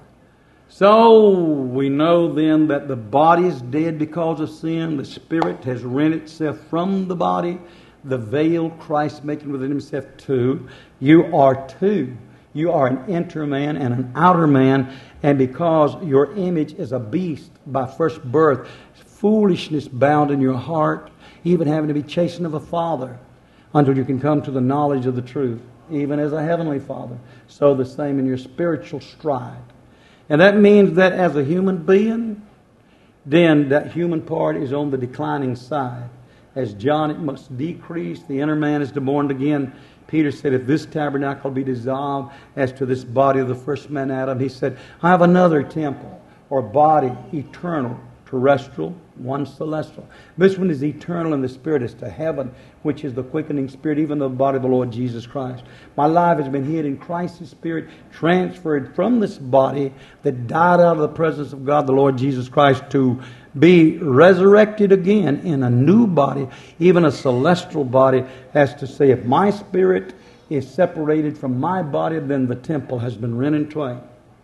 So we know then that the body is dead because of sin. The spirit has rent itself from the body. The veil Christ making within Himself two. You are two. You are an inner man and an outer man. And because your image is a beast by first birth, foolishness bound in your heart, even having to be chastened of a father until you can come to the knowledge of the truth, even as a heavenly Father. So the same in your spiritual stride. And that means that as a human being, then that human part is on the declining side. As John, it must decrease. The inner man is to be born again. Peter said, if this tabernacle be dissolved as to this body of the first man Adam, he said, I have another temple or body, eternal, terrestrial, one celestial. This one is eternal, and the spirit is to heaven, which is the quickening spirit, even the body of the Lord Jesus Christ. My life has been hid in Christ's spirit, transferred from this body that died out of the presence of God, the Lord Jesus Christ, to be resurrected again in a new body, even a celestial body, as to say, if my spirit is separated from my body, then the temple has been rent in twain.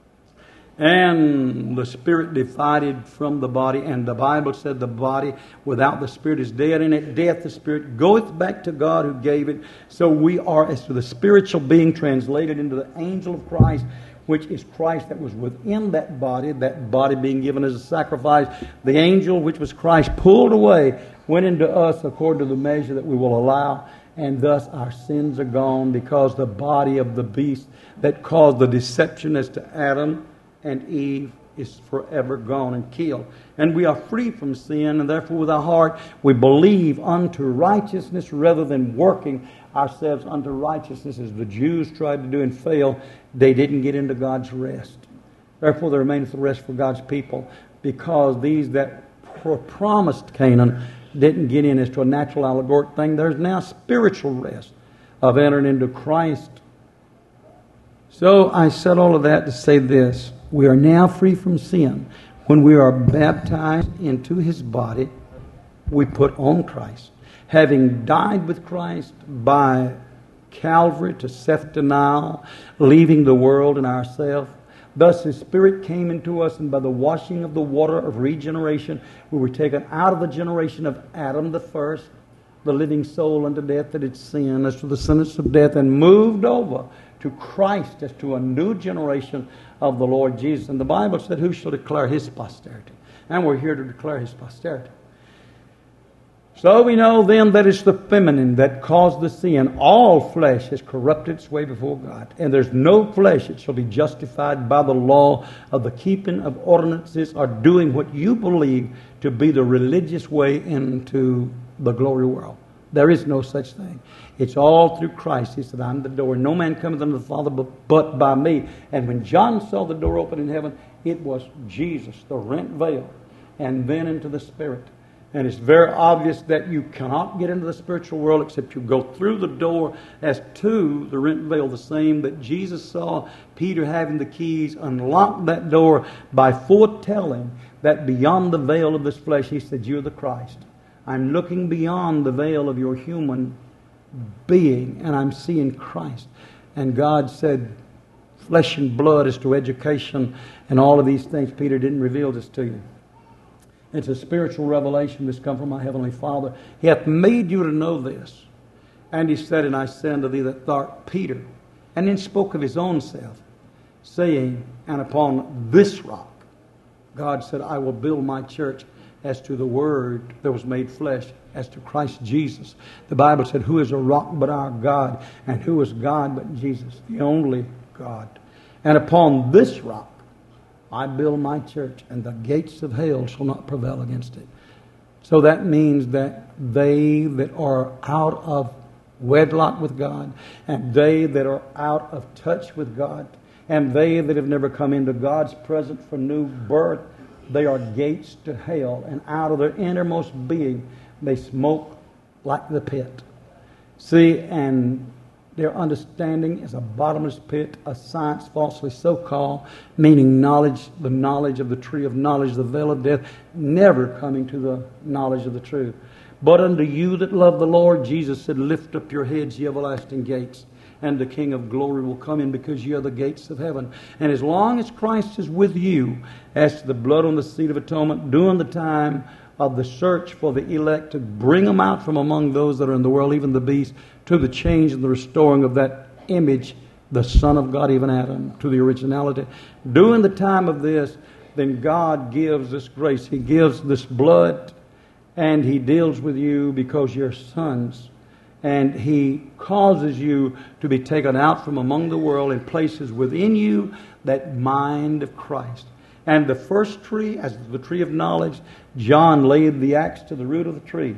And the spirit divided from the body. And the Bible said the body without the spirit is dead. And at death the spirit goeth back to God who gave it. So we are as to the spiritual being translated into the angel of Christ, which is Christ that was within that body, that body being given as a sacrifice. The angel, which was Christ, pulled away, went into us according to the measure that we will allow. And thus our sins are gone, because the body of the beast that caused the deception as to Adam and Eve is forever gone and killed. And we are free from sin, and therefore with our heart we believe unto righteousness rather than working ourselves unto righteousness, as the Jews tried to do and failed. They didn't get into God's rest. Therefore there remaineth the rest for God's people, because these that were promised Canaan didn't get in as to a natural allegoric thing. There's now spiritual rest of entering into Christ. So I said all of that to say this. We are now free from sin. When we are baptized into His body, we put on Christ. Having died with Christ by Calvary to self-denial, leaving the world and ourselves, Thus His Spirit came into us, and by the washing of the water of regeneration, we were taken out of the generation of Adam the first, the living soul unto death that had sinned, as to the sentence of death, and moved over to Christ as to a new generation of the Lord Jesus. And the Bible said, who shall declare His posterity? And we're here to declare His posterity. So we know then that it's the feminine that caused the sin. All flesh has corrupted its way before God, and there's no flesh that shall be justified by the law of the keeping of ordinances or doing what you believe to be the religious way into the glory world. There is no such thing. It's all through Christ. He said, I'm the door. No man cometh unto the Father but, but by me. And when John saw the door open in heaven, it was Jesus, the rent veil, and then into the Spirit. And it's very obvious that you cannot get into the spiritual world except you go through the door as to the rent veil, the same that Jesus saw Peter having the keys, unlocked that door by foretelling that beyond the veil of this flesh, he said, you're the Christ. I'm looking beyond the veil of your human being, and I'm seeing Christ. And God said, flesh and blood as to education and all of these things. Peter didn't reveal this to you. It's a spiritual revelation that's come from my Heavenly Father. He hath made you to know this. And He said, and I say unto thee that thou art Peter. And then spoke of His own self, saying, and upon this rock, God said, I will build my church, as to the Word that was made flesh, as to Christ Jesus. The Bible said, who is a rock but our God? And who is God but Jesus, the only God? And upon this rock I build my church, and the gates of hell shall not prevail against it. So that means that they that are out of wedlock with God, and they that are out of touch with God, and they that have never come into God's presence for new birth, they are gates to hell, and out of their innermost being they smoke like the pit. See, and their understanding is a bottomless pit, a science falsely so called, meaning knowledge, the knowledge of the tree of knowledge, the veil of death, never coming to the knowledge of the truth. But unto you that love the Lord, Jesus said, lift up your heads, ye everlasting gates, and the King of glory will come in, because ye are the gates of heaven. And as long as Christ is with you, as to the blood on the seat of atonement, during the time of the search for the elect, to bring them out from among those that are in the world, even the beast, to the change and the restoring of that image, the Son of God, even Adam, to the originality. During the time of this, then God gives this grace. He gives this blood, and He deals with you because you're sons. And He causes you to be taken out from among the world and places within you that mind of Christ. And the first tree, as the tree of knowledge, John laid the axe to the root of the tree,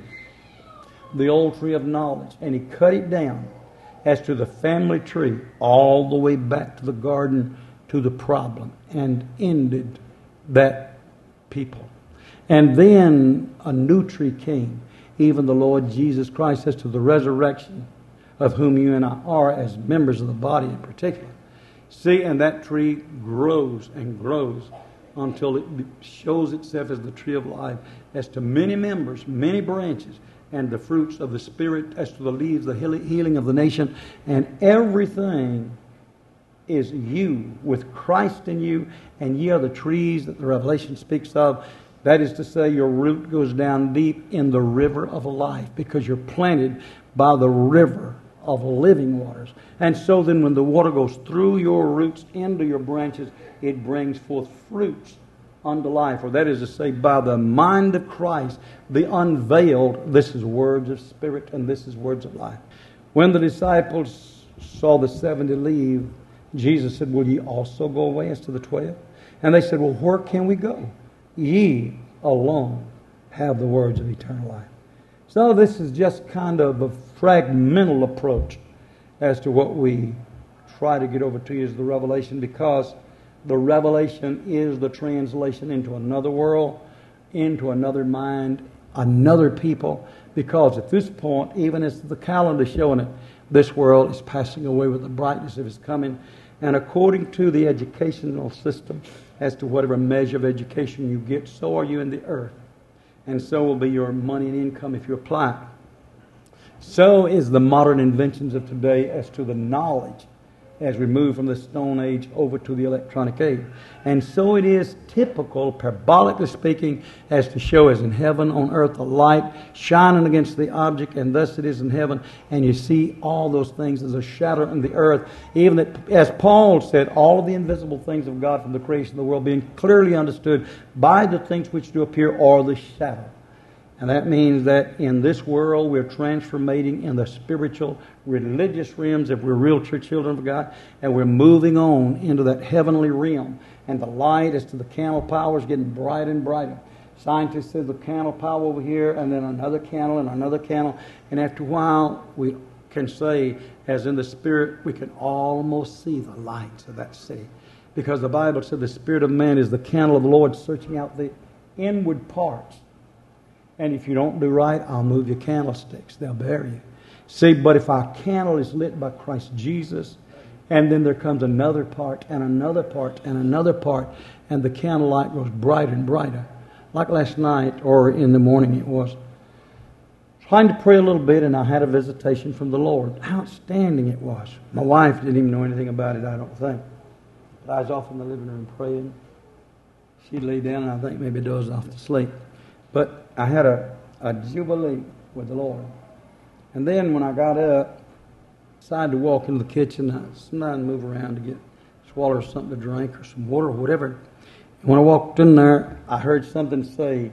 the old tree of knowledge, and he cut it down as to the family tree, all the way back to the garden, to the problem, and ended that people. And then a new tree came, even the Lord Jesus Christ, as to the resurrection, of whom you and I are as members of the body in particular. See, and that tree grows and grows until it shows itself as the tree of life, as to many members, many branches, and the fruits of the Spirit, as to the leaves, the healing of the nation, and everything is you, with Christ in you, and ye are the trees that the Revelation speaks of. That is to say, your root goes down deep in the river of life, because you're planted by the river of living waters. And so then when the water goes through your roots into your branches, it brings forth fruits unto life. Or that is to say, by the mind of Christ, the unveiled, this is words of spirit and this is words of life. When the disciples saw the seventy leave, Jesus said, will ye also go away as to the twelve? And they said, well, where can we go? Ye alone have the words of eternal life. So this is just kind of a fragmental approach as to what we try to get over to you as the revelation, because the revelation is the translation into another world, into another mind, another people, because at this point, even as the calendar showing it, this world is passing away with the brightness of His coming. And according to the educational system, as to whatever measure of education you get, so are you in the earth. And so will be your money and income if you apply it. So is the modern inventions of today as to the knowledge as we move from the Stone Age over to the electronic age. And so it is typical, parabolically speaking, as to show as in heaven, on earth, a light shining against the object, and thus it is in heaven. And you see all those things as a shadow in the earth. Even that, as Paul said, all of the invisible things of God from the creation of the world being clearly understood by the things which do appear are the shadow. And that means that in this world we're transformating in the spiritual, religious realms if we're real true children of God, and we're moving on into that heavenly realm. And the light as to the candle power is getting brighter and brighter. Scientists say the candle power over here, and then another candle and another candle. And after a while we can say, as in the Spirit, we can almost see the lights of that city. Because the Bible said the Spirit of man is the candle of the Lord searching out the inward parts. And if you don't do right, I'll move your candlesticks. They'll bury you. See, but if our candle is lit by Christ Jesus, and then there comes another part, and another part, and another part, and the candlelight grows brighter and brighter. Like last night, or in the morning it was. Trying to pray a little bit, and I had a visitation from the Lord. Outstanding it was. My wife didn't even know anything about it, I don't think. But I was off in the living room praying. She lay down, and I think maybe dozed off to sleep. But I had a, a jubilee with the Lord. And then when I got up, decided to walk into the kitchen, I sometimes move around to get swallow something to drink or some water or whatever. And when I walked in there, I heard something say,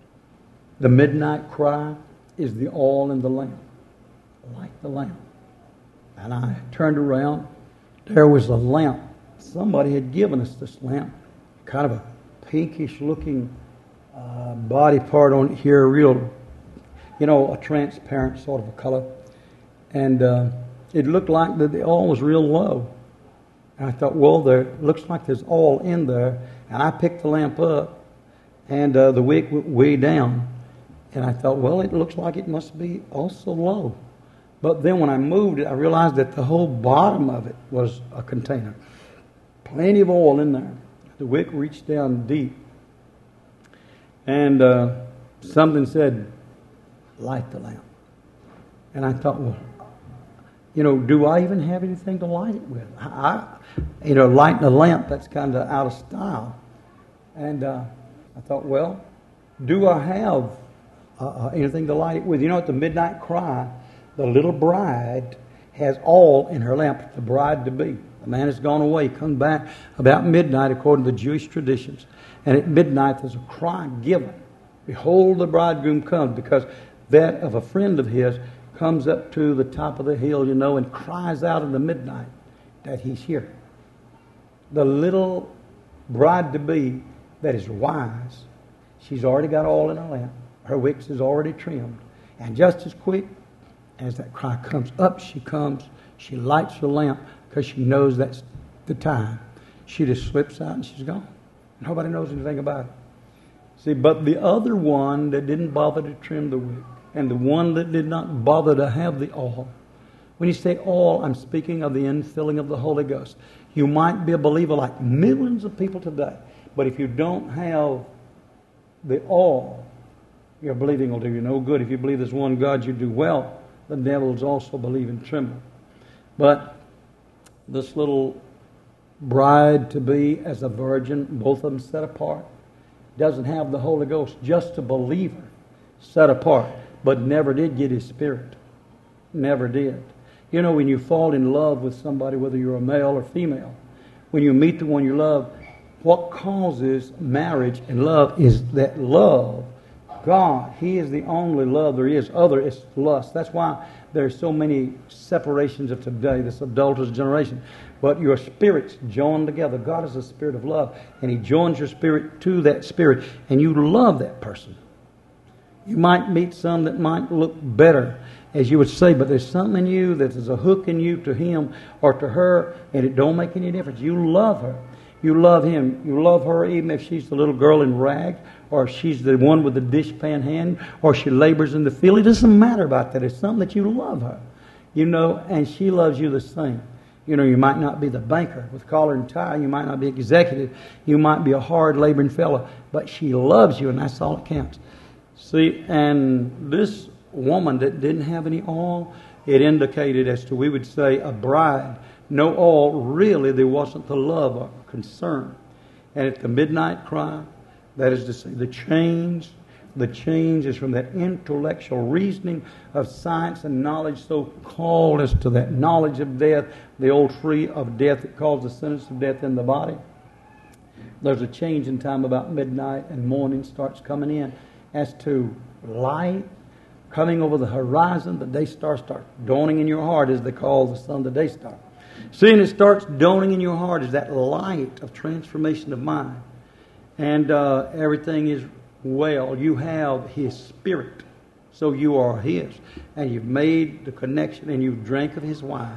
the midnight cry is the oil in the lamp. Light the lamp. And I turned around. There was a lamp. Somebody had given us this lamp. Kind of a pinkish looking Uh, body part on here, real, you know, a transparent sort of a color. And uh, it looked like that the oil was real low. And I thought, well, there looks like there's oil in there. And I picked the lamp up, and uh, the wick went way down. And I thought, well, it looks like it must be also low. But then when I moved it, I realized that the whole bottom of it was a container. Plenty of oil in there. The wick reached down deep. And uh, something said, light the lamp. And I thought, well, you know, do I even have anything to light it with? I, I you know, lighting a lamp, that's kind of out of style. And uh, I thought, well, do I have uh, anything to light it with? You know, at the midnight cry, the little bride has oil in her lamp, the bride-to-be. The man has gone away, come back about midnight according to the Jewish traditions. And at midnight there's a cry given. Behold, the bridegroom comes, because that of a friend of his comes up to the top of the hill, you know, and cries out in the midnight that he's here. The little bride-to-be that is wise, she's already got oil in her lamp. Her wicks is already trimmed. And just as quick as that cry comes, up she comes. She lights her lamp because she knows that's the time. She just slips out and she's gone. Nobody knows anything about it. See, but the other one that didn't bother to trim the wick, and the one that did not bother to have the oil. When you say oil, I'm speaking of the infilling of the Holy Ghost. You might be a believer like millions of people today, but if you don't have the oil, your believing will do you no good. If you believe there's one God, you do well. The devils also believe and tremble. But this little bride-to-be as a virgin, both of them set apart, doesn't have the Holy Ghost, just a believer set apart, but never did get His Spirit. Never did. You know, when you fall in love with somebody, whether you're a male or female, when you meet the one you love, what causes marriage and love is that love. God, He is the only love there is. Other is lust. That's why there's so many separations of today, this adulterous generation. But your spirits join together. God is a spirit of love, and He joins your spirit to that spirit, and you love that person. You might meet some that might look better, as you would say, but there's something in you that is a hook in you to him or to her, and it don't make any difference. You love her. You love him. You love her even if she's the little girl in rags, or if she's the one with the dishpan hand, or she labors in the field. It doesn't matter about that. It's something that you love her. You know, and she loves you the same. You know, you might not be the banker with collar and tie. You might not be executive. You might be a hard laboring fellow. But she loves you, and that's all that counts. See, and this woman that didn't have any oil, it indicated as to, we would say, a bride no oil, really there wasn't the love or concern. And at the midnight cry, that is to say, the change, the change is from that intellectual reasoning of science and knowledge so called as to that knowledge of death, the old tree of death that caused the sentence of death in the body. There's a change in time about midnight, and morning starts coming in as to light coming over the horizon. The day star starts dawning in your heart, as they call the sun the day star. Seeing it starts dawning in your heart is that light of transformation of mind. And uh, everything is well. You have His Spirit, so you are His. And you've made the connection, and you've drank of His wine.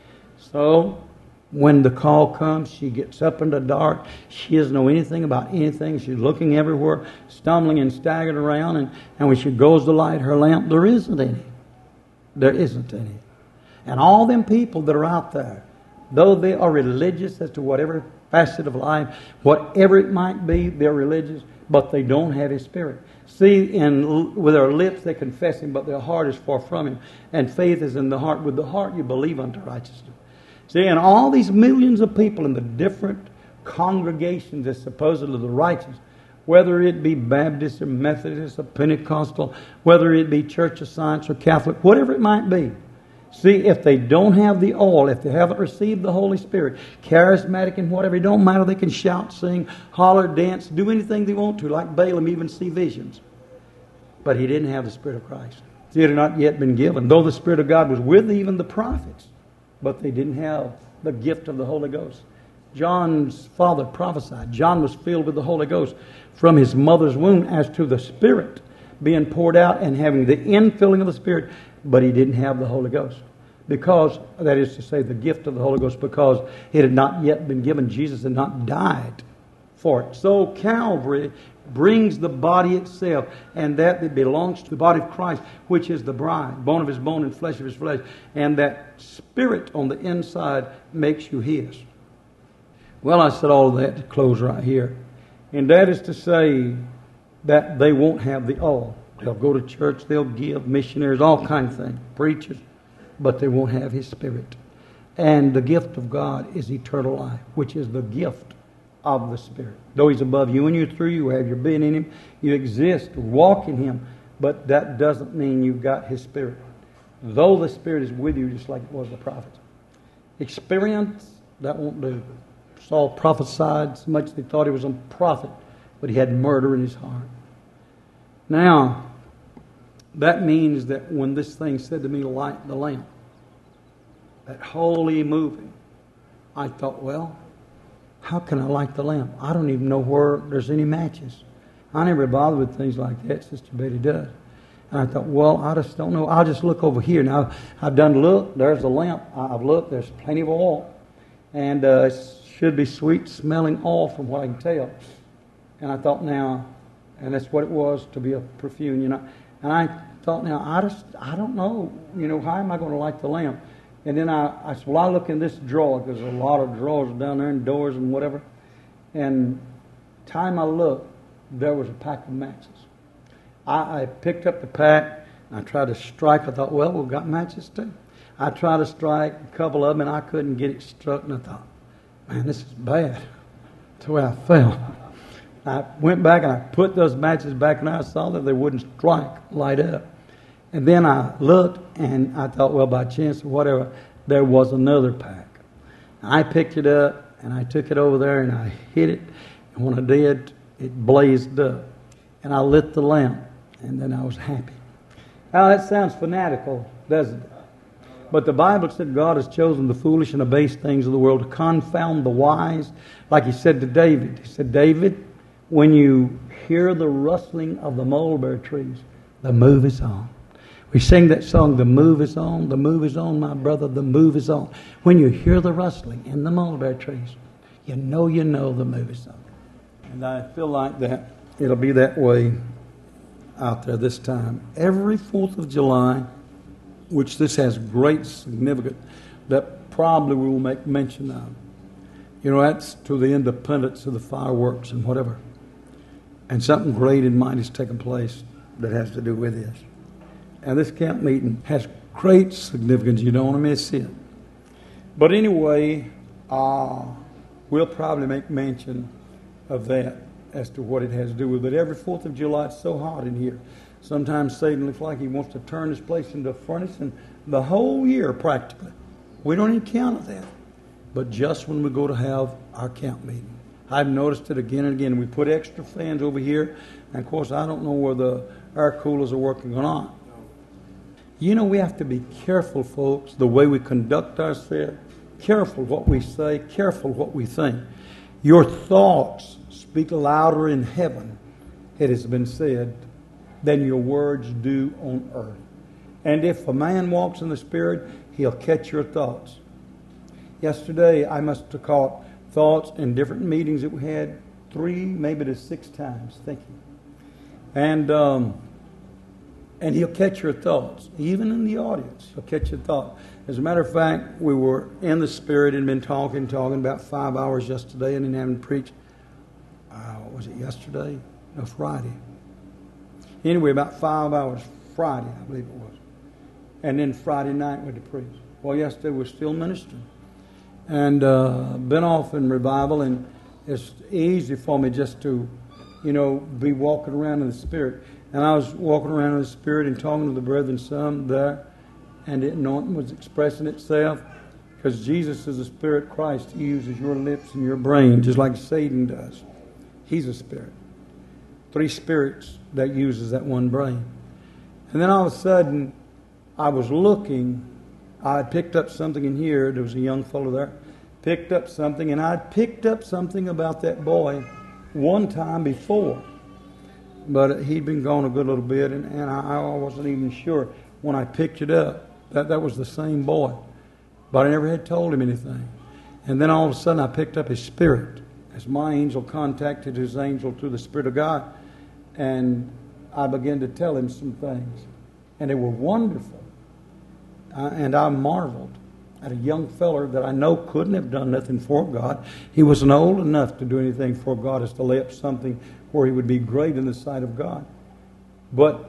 So when the call comes, she gets up in the dark. She doesn't know anything about anything. She's looking everywhere, stumbling and staggering around. And, and when she goes to light her lamp, there isn't any. There isn't any. And all them people that are out there, though they are religious as to whatever facet of life, whatever it might be, they're religious, but they don't have His Spirit. See, in, with their lips they confess Him, but their heart is far from Him. And faith is in the heart. With the heart you believe unto righteousness. See, and all these millions of people in the different congregations that supposedly the righteous, whether it be Baptist or Methodist or Pentecostal, whether it be Church of Science or Catholic, whatever it might be. See, if they don't have the oil, if they haven't received the Holy Spirit, charismatic and whatever, it don't matter. They can shout, sing, holler, dance, do anything they want to, like Balaam, even see visions. But he didn't have the Spirit of Christ. See, it had not yet been given, though the Spirit of God was with even the prophets. But they didn't have the gift of the Holy Ghost. John's father prophesied. John was filled with the Holy Ghost from his mother's womb as to the Spirit being poured out and having the infilling of the Spirit, but he didn't have the Holy Ghost. Because, that is to say, the gift of the Holy Ghost, because it had not yet been given. Jesus had not died for it. So Calvary brings the body itself, and that that belongs to the body of Christ, which is the bride, bone of His bone and flesh of His flesh. And that Spirit on the inside makes you His. Well, I said all of that to close right here. And that is to say that they won't have the all. They'll go to church, they'll give, missionaries, all kinds of things, preachers, but they won't have His Spirit. And the gift of God is eternal life, which is the gift of the Spirit. Though He's above you and you, through you, have your being in Him, you exist, walk in Him, but that doesn't mean you've got His Spirit. Though the Spirit is with you, just like it was the prophets. Experience, that won't do. Saul prophesied so much they thought he was a prophet, but he had murder in his heart. Now, that means that when this thing said to me, light the lamp, that holy moving, I thought, well, how can I light the lamp? I don't even know where there's any matches. I never bother with things like that. Sister Betty does. And I thought, well, I just don't know. I'll just look over here. Now, I've done look. There's a lamp. I've looked. There's plenty of oil. And uh, it should be sweet smelling oil from what I can tell. And I thought, now, and that's what it was, to be a perfume, you know. And I thought, now, I just, I don't know, you know, how am I going to light the lamp? And then I, I said, well, I look in this drawer, because there's a lot of drawers down there and doors and whatever. And time I looked, there was a pack of matches. I, I picked up the pack, and I tried to strike. I thought, well, we've got matches too. I tried to strike a couple of them, and I couldn't get it struck. And I thought, man, this is bad. That's the way I felt. I went back, and I put those matches back, and I saw that they wouldn't strike, light up. And then I looked, and I thought, well, by chance or whatever, there was another pack. I picked it up, and I took it over there, and I hit it. And when I did, it blazed up. And I lit the lamp, and then I was happy. Now, that sounds fanatical, doesn't it? But the Bible said God has chosen the foolish and the base things of the world to confound the wise. Like He said to David. He said, David, when you hear the rustling of the mulberry trees, the move is on. We sing that song, the move is on, the move is on, my brother, the move is on. When you hear the rustling in the mulberry trees, you know you know the move is on. And I feel like that it'll be that way out there this time. Every fourth of July, which this has great significance, that probably we will make mention of. You know, that's to the independence of the fireworks and whatever. And something great and mighty has taken place that has to do with this. And this camp meeting has great significance. You don't want to miss it. But anyway, uh, we'll probably make mention of that as to what it has to do with it. Every fourth of July, it's so hot in here. Sometimes Satan looks like he wants to turn this place into a furnace, and the whole year practically. We don't even count that. But just when we go to have our camp meeting. I've noticed it again and again. We put extra fans over here, and of course I don't know whether air coolers are working or not. You know, we have to be careful, folks, the way we conduct ourselves. Careful what we say, careful what we think. Your thoughts speak louder in heaven, it has been said, than your words do on earth. And if a man walks in the Spirit, he'll catch your thoughts. Yesterday, I must have caught thoughts in different meetings that we had, three, maybe to six times, thinking. And um, and he'll catch your thoughts, even in the audience. He'll catch your thought. As a matter of fact, we were in the Spirit and been talking, talking about five hours yesterday, and then having preached. Uh, was it yesterday? No, Friday. Anyway, about five hours Friday, I believe it was. And then Friday night we had to preach. Well, yesterday we were still ministering. And uh, been off in revival, and it's easy for me just to, you know, be walking around in the Spirit. And I was walking around in the Spirit and talking to the brethren some there, and the anointing was expressing itself, because Jesus is a Spirit Christ. He uses your lips and your brain just like Satan does. He's a spirit. Three spirits that uses that one brain. And then all of a sudden, I was looking. I had picked up something in here. There was a young fellow there. Picked up something, and I had picked up something about that boy one time before. But he'd been gone a good little bit, and, and I, I wasn't even sure when I picked it up that that was the same boy. But I never had told him anything. And then all of a sudden, I picked up his spirit as my angel contacted his angel through the Spirit of God. And I began to tell him some things. And they were wonderful. Uh, and I marveled at a young feller that I know couldn't have done nothing for God. He wasn't old enough to do anything for God as to lay up something where he would be great in the sight of God. But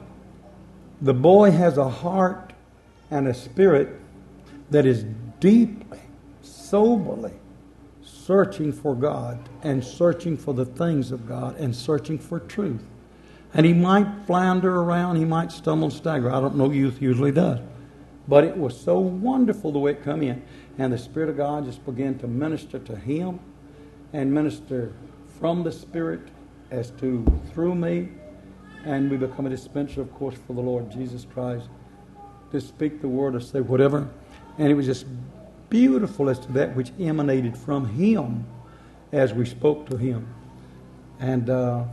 the boy has a heart and a spirit that is deeply, soberly searching for God and searching for the things of God and searching for truth. And he might flounder around, he might stumble and stagger. I don't know, youth usually does. But it was so wonderful the way it come in. And the Spirit of God just began to minister to him and minister from the Spirit as to through me. And we become a dispenser, of course, for the Lord Jesus Christ to speak the word or say whatever. And it was just beautiful as to that which emanated from him as we spoke to him. And, uh,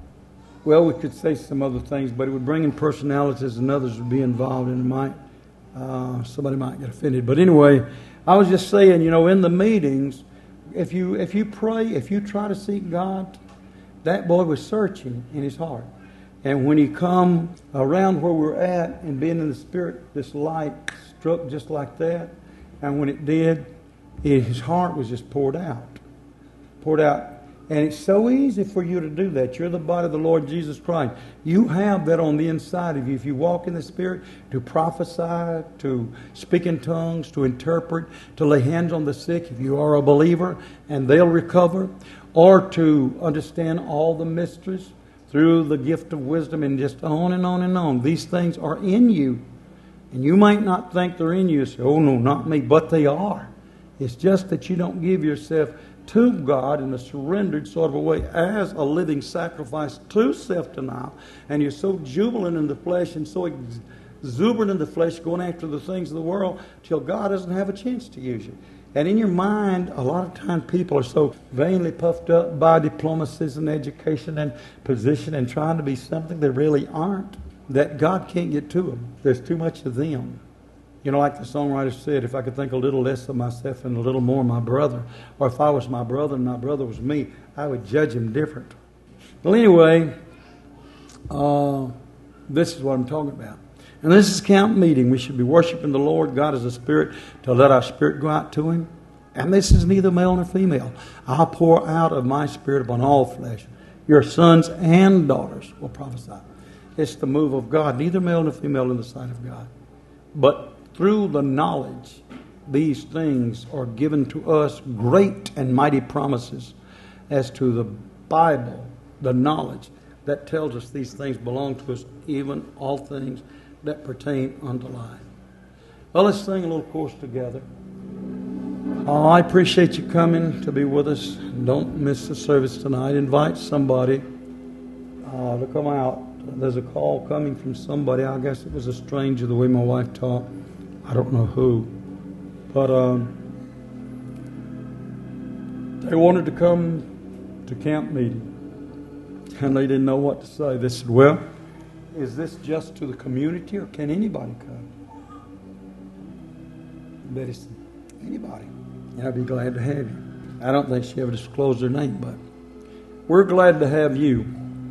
well, we could say some other things, but it would bring in personalities and others would be involved, and it might, uh, somebody might get offended. But anyway, I was just saying, you know, in the meetings, if you if you pray, if you try to seek God, that boy was searching in his heart. And when he come around where we're at and being in the Spirit, this light struck just like that. And when it did, it, his heart was just poured out. Poured out. And it's so easy for you to do that. You're the body of the Lord Jesus Christ. You have that on the inside of you. If you walk in the Spirit, to prophesy, to speak in tongues, to interpret, to lay hands on the sick if you are a believer and they'll recover, or to understand all the mysteries through the gift of wisdom, and just on and on and on. These things are in you. And you might not think they're in you. Say, oh no, not me. But they are. It's just that you don't give yourself to God in a surrendered sort of a way as a living sacrifice to self-denial. And you're so jubilant in the flesh and so exuberant in the flesh going after the things of the world till God doesn't have a chance to use you. And in your mind, a lot of times people are so vainly puffed up by diplomacies and education and position and trying to be something they really aren't, that God can't get to them. There's too much of them. You know, like the songwriter said, if I could think a little less of myself and a little more of my brother, or if I was my brother and my brother was me, I would judge him different. Well, anyway, uh, this is what I'm talking about. And this is camp meeting. We should be worshiping the Lord. God is a spirit, to let our spirit go out to him. And this is neither male nor female. I'll pour out of my spirit upon all flesh. Your sons and daughters will prophesy. It's the move of God, neither male nor female in the sight of God. But through the knowledge these things are given to us, great and mighty promises as to the Bible, the knowledge that tells us these things belong to us, even all things that pertain unto life. Well, let's sing a little chorus together. Oh, I appreciate you coming to be with us. Don't miss the service tonight. Invite somebody uh, to come out. There's a call coming from somebody. I guess it was a stranger, the way my wife talked. I don't know who. But um, they wanted to come to camp meeting. And they didn't know what to say. They said, well, is this just to the community or can anybody come? Betty said, anybody. And I'd be glad to have you. I don't think she ever disclosed her name, but we're glad to have you.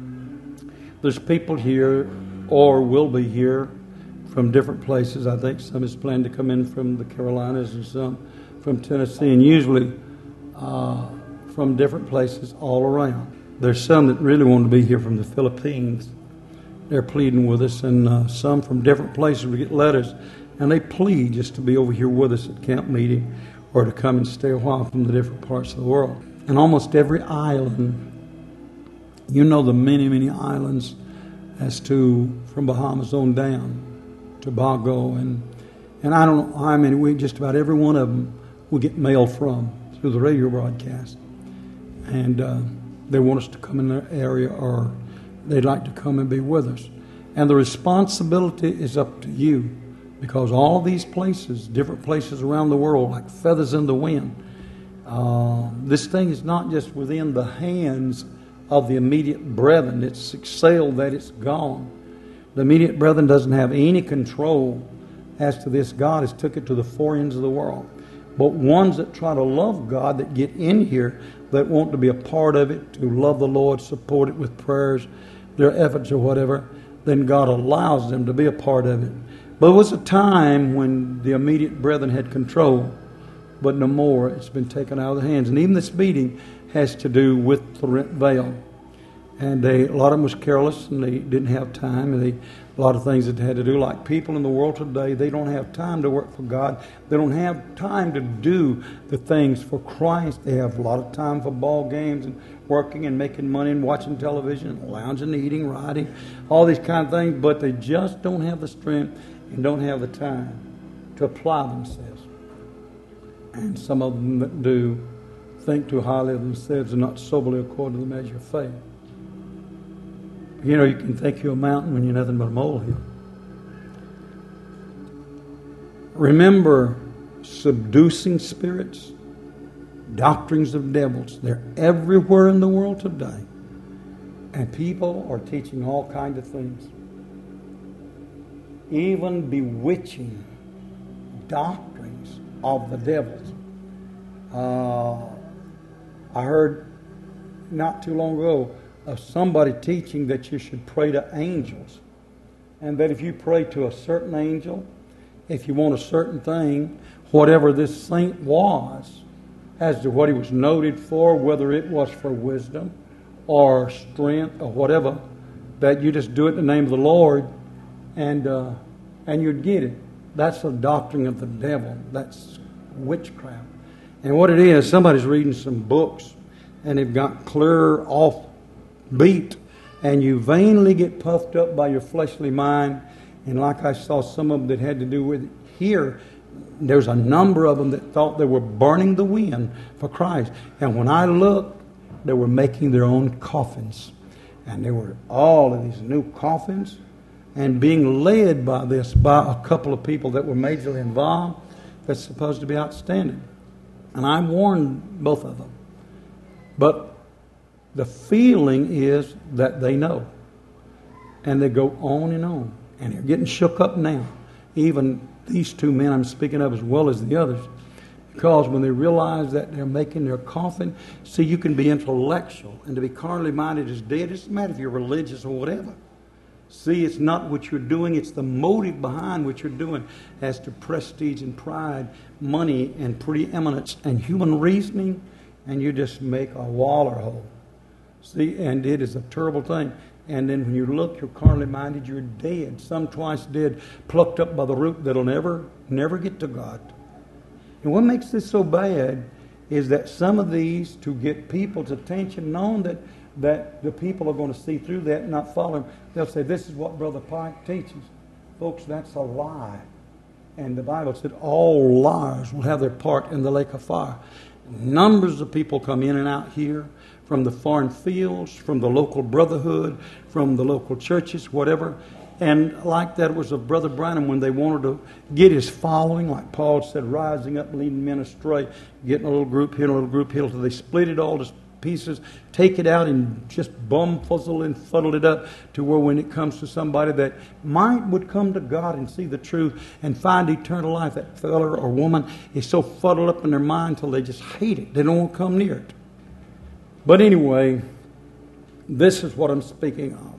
There's people here or will be here from different places. I think some is planned to come in from the Carolinas and some from Tennessee, and usually uh, from different places all around. There's some that really want to be here from the Philippines. They're pleading with us, and uh, some from different places. We get letters, and they plead just to be over here with us at camp meeting or to come and stay a while from the different parts of the world. And almost every island, you know the many, many islands as to from Bahamas on down, Tobago, and and I don't know how many, we just about every one of them we get mail from through the radio broadcast. And uh, they want us to come in their area or they'd like to come and be with us. And the responsibility is up to you because all these places, different places around the world, like feathers in the wind, uh, this thing is not just within the hands of the immediate brethren. It's exhaled that it's gone. The immediate brethren doesn't have any control as to this. God has took it to the four ends of the world. But ones that try to love God, that get in here, that want to be a part of it, to love the Lord, support it with prayers, their efforts or whatever, then God allows them to be a part of it. But it was a time when the immediate brethren had control, but no more. It's been taken out of their hands. And even this meeting has to do with the rent veil. And they, a lot of them was careless, and they didn't have time, and they, a lot of things that they had to do. Like people in the world today, they don't have time to work for God. They don't have time to do the things for Christ. They have a lot of time for ball games and working and making money and watching television and lounging, eating, riding, all these kind of things. But they just don't have the strength and don't have the time to apply themselves. And some of them that do think too highly of themselves and not soberly according to the measure of faith. You know, you can think you're a mountain when you're nothing but a molehill. Remember, seducing spirits, doctrines of devils, they're everywhere in the world today. And people are teaching all kinds of things. Even bewitching doctrines of the devils. Uh, I heard not too long ago of somebody teaching that you should pray to angels. And that if you pray to a certain angel, if you want a certain thing, whatever this saint was, as to what he was noted for, whether it was for wisdom or strength or whatever, that you just do it in the name of the Lord and uh, and you'd get it. That's a doctrine of the devil. That's witchcraft. And what it is, somebody's reading some books and they've got clear off beat, and you vainly get puffed up by your fleshly mind. And like I saw some of them that had to do with it here, there's a number of them that thought they were burning the wind for Christ. And when I looked, they were making their own coffins. And there were all of these new coffins, and being led by this by a couple of people that were majorly involved that's supposed to be outstanding. And I warned both of them. But the feeling is that they know. And they go on and on. And they're getting shook up now. Even these two men I'm speaking of as well as the others. Because when they realize that they're making their coffin, see, you can be intellectual. And to be carnally minded is dead. It doesn't matter if you're religious or whatever. See, it's not what you're doing. It's the motive behind what you're doing as to prestige and pride, money and preeminence and human reasoning. And you just make a waller hole. See, and it is a terrible thing. And then when you look, you're carnally minded, you're dead. Some twice dead, plucked up by the root that'll never, never get to God. And what makes this so bad is that some of these, to get people's attention, knowing that, that the people are going to see through that and not follow him, they'll say, this is what Brother Pike teaches. Folks, that's a lie. And the Bible said all liars will have their part in the lake of fire. Numbers of people come in and out here from the foreign fields, from the local brotherhood, from the local churches, whatever. And like that was of Brother Branham when they wanted to get his following, like Paul said, rising up, leading men astray, getting a little group here, a little group here, till they split it all to pieces, take it out and just bumfuzzle and fuddle it up to where when it comes to somebody that might would come to God and see the truth and find eternal life, that fella or woman is so fuddled up in their mind till they just hate it. They don't want to come near it. But anyway, this is what I'm speaking of.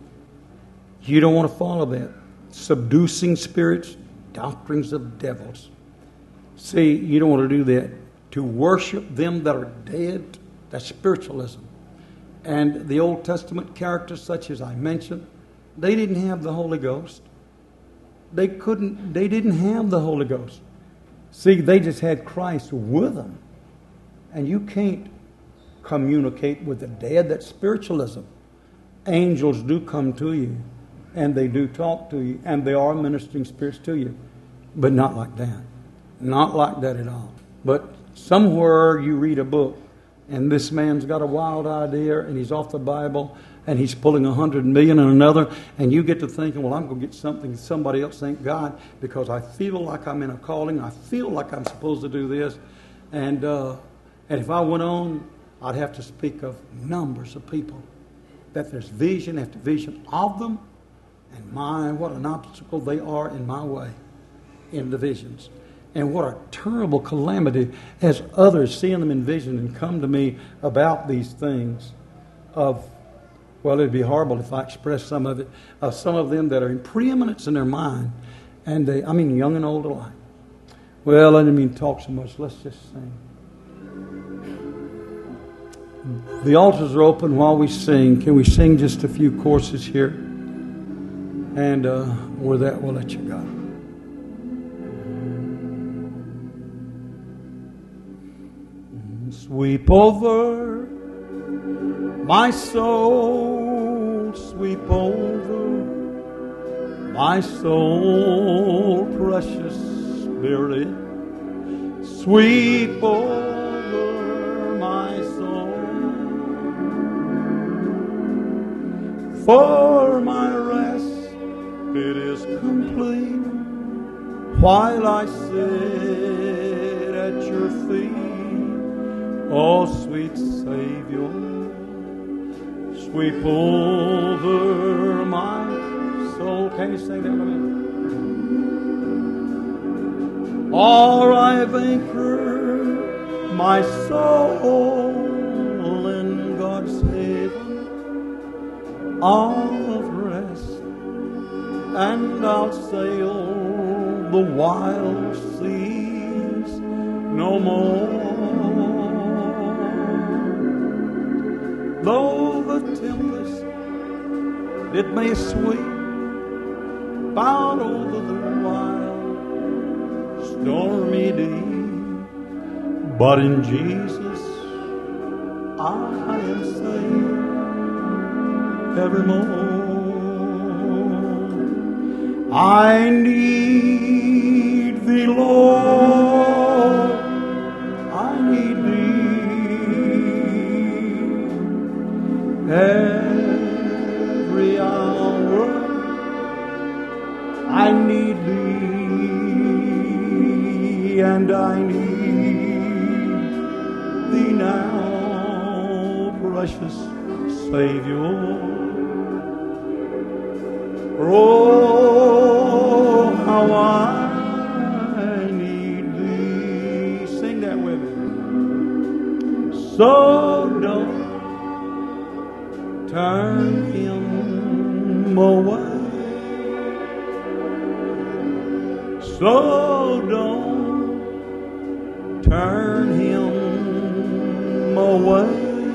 You don't want to follow that. Seducing spirits, doctrines of devils. See, you don't want to do that. To worship them that are dead, that's spiritualism. And the Old Testament characters, such as I mentioned, they didn't have the Holy Ghost. They couldn't, they didn't have the Holy Ghost. See, they just had Christ with them. And you can't communicate with the dead. That's spiritualism. Angels do come to you, and they do talk to you, and they are ministering spirits to you. But not like that. Not like that at all. But somewhere you read a book, and this man's got a wild idea, and he's off the Bible, and he's pulling a hundred million and another, and you get to thinking, well, I'm going to get something somebody else ain't got because I feel like I'm in a calling. I feel like I'm supposed to do this. And, uh, and if I went on, I'd have to speak of numbers of people, that there's vision after vision of them, and my, what an obstacle they are in my way in the visions. And what a terrible calamity as others seeing them in vision and come to me about these things of, well, it'd be horrible if I expressed some of it, of some of them that are in preeminence in their mind. And they, I mean, young and old alike. Well, I didn't mean to talk so much. Let's just sing. The altars are open while we sing. Can we sing just a few courses here? And uh, with that, we'll let you go. Sweep over my soul, sweep over my soul, precious Spirit, sweep over my soul, for my rest it is complete while I sit at your feet. Oh, sweet Savior, sweep over my soul. Can you sing that with me? Or I've anchored my soul in God's haven of rest, and I'll sail the wild seas no more. Though the tempest, it may sweep out over the wild, stormy deep, but in Jesus I am safe evermore. I need thee, Lord, I need thee every hour. I need thee, and I need thee now, precious Savior. Oh, how I need thee. Sing that with me. So don't turn him away. So don't turn him away.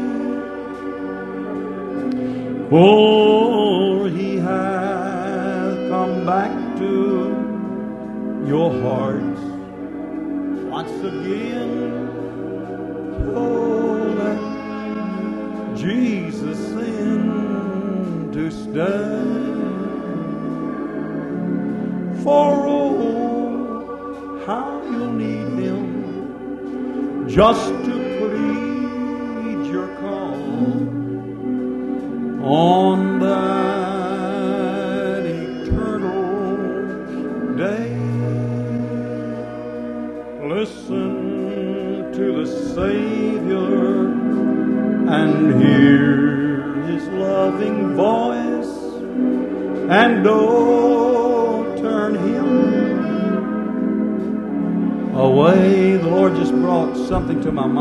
For he hath come back to your hearts once again. Oh, let Jesus in to stay. For oh, how you'll need Him just to plead your call on that eternal day. Listen to the Savior and hear His loving voice, and oh, turn Him away. The Lord just brought something to my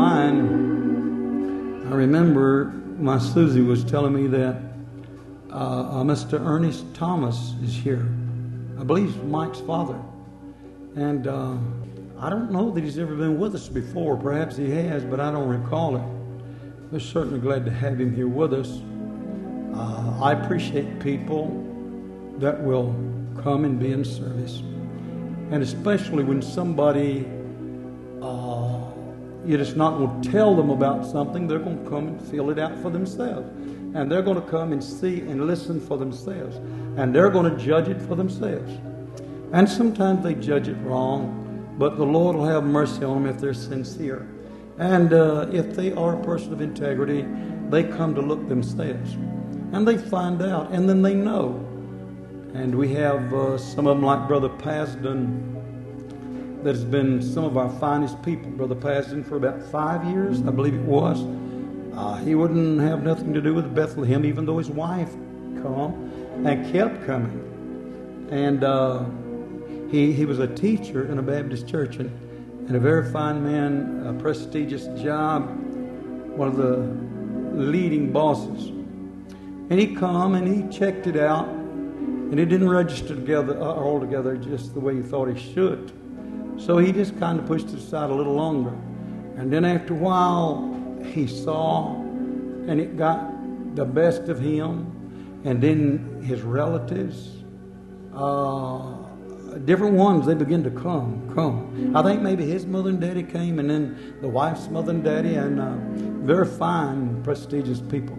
mind. I remember my Susie was telling me that uh, uh, Mister Ernest Thomas is here. I believe he's Mike's father. And uh, I don't know that he's ever been with us before. Perhaps he has, but I don't recall it. We're certainly glad to have him here with us. Uh, I appreciate people that will come and be in service. And especially when somebody, uh, you're just not going to tell them about something, they're going to come and feel it out for themselves. And they're going to come and see and listen for themselves. And they're going to judge it for themselves. And sometimes they judge it wrong, but the Lord will have mercy on them if they're sincere. And uh, if they are a person of integrity, they come to look themselves. And they find out, and then they know. And we have uh, some of them like Brother Pasden, that has been some of our finest people. Brother Pasden for about five years, I believe it was. Uh, he wouldn't have nothing to do with Bethlehem, even though his wife come and kept coming. And uh, he he was a teacher in a Baptist church, and, and a very fine man, a prestigious job, one of the leading bosses. And he come and he checked it out, and it didn't register together uh, all together just the way he thought he should. So he just kind of pushed it aside a little longer. And then after a while, he saw, and it got the best of him, and then his relatives, uh, different ones, they begin to come, come. I think maybe his mother and daddy came, and then the wife's mother and daddy, and uh, very fine, prestigious people.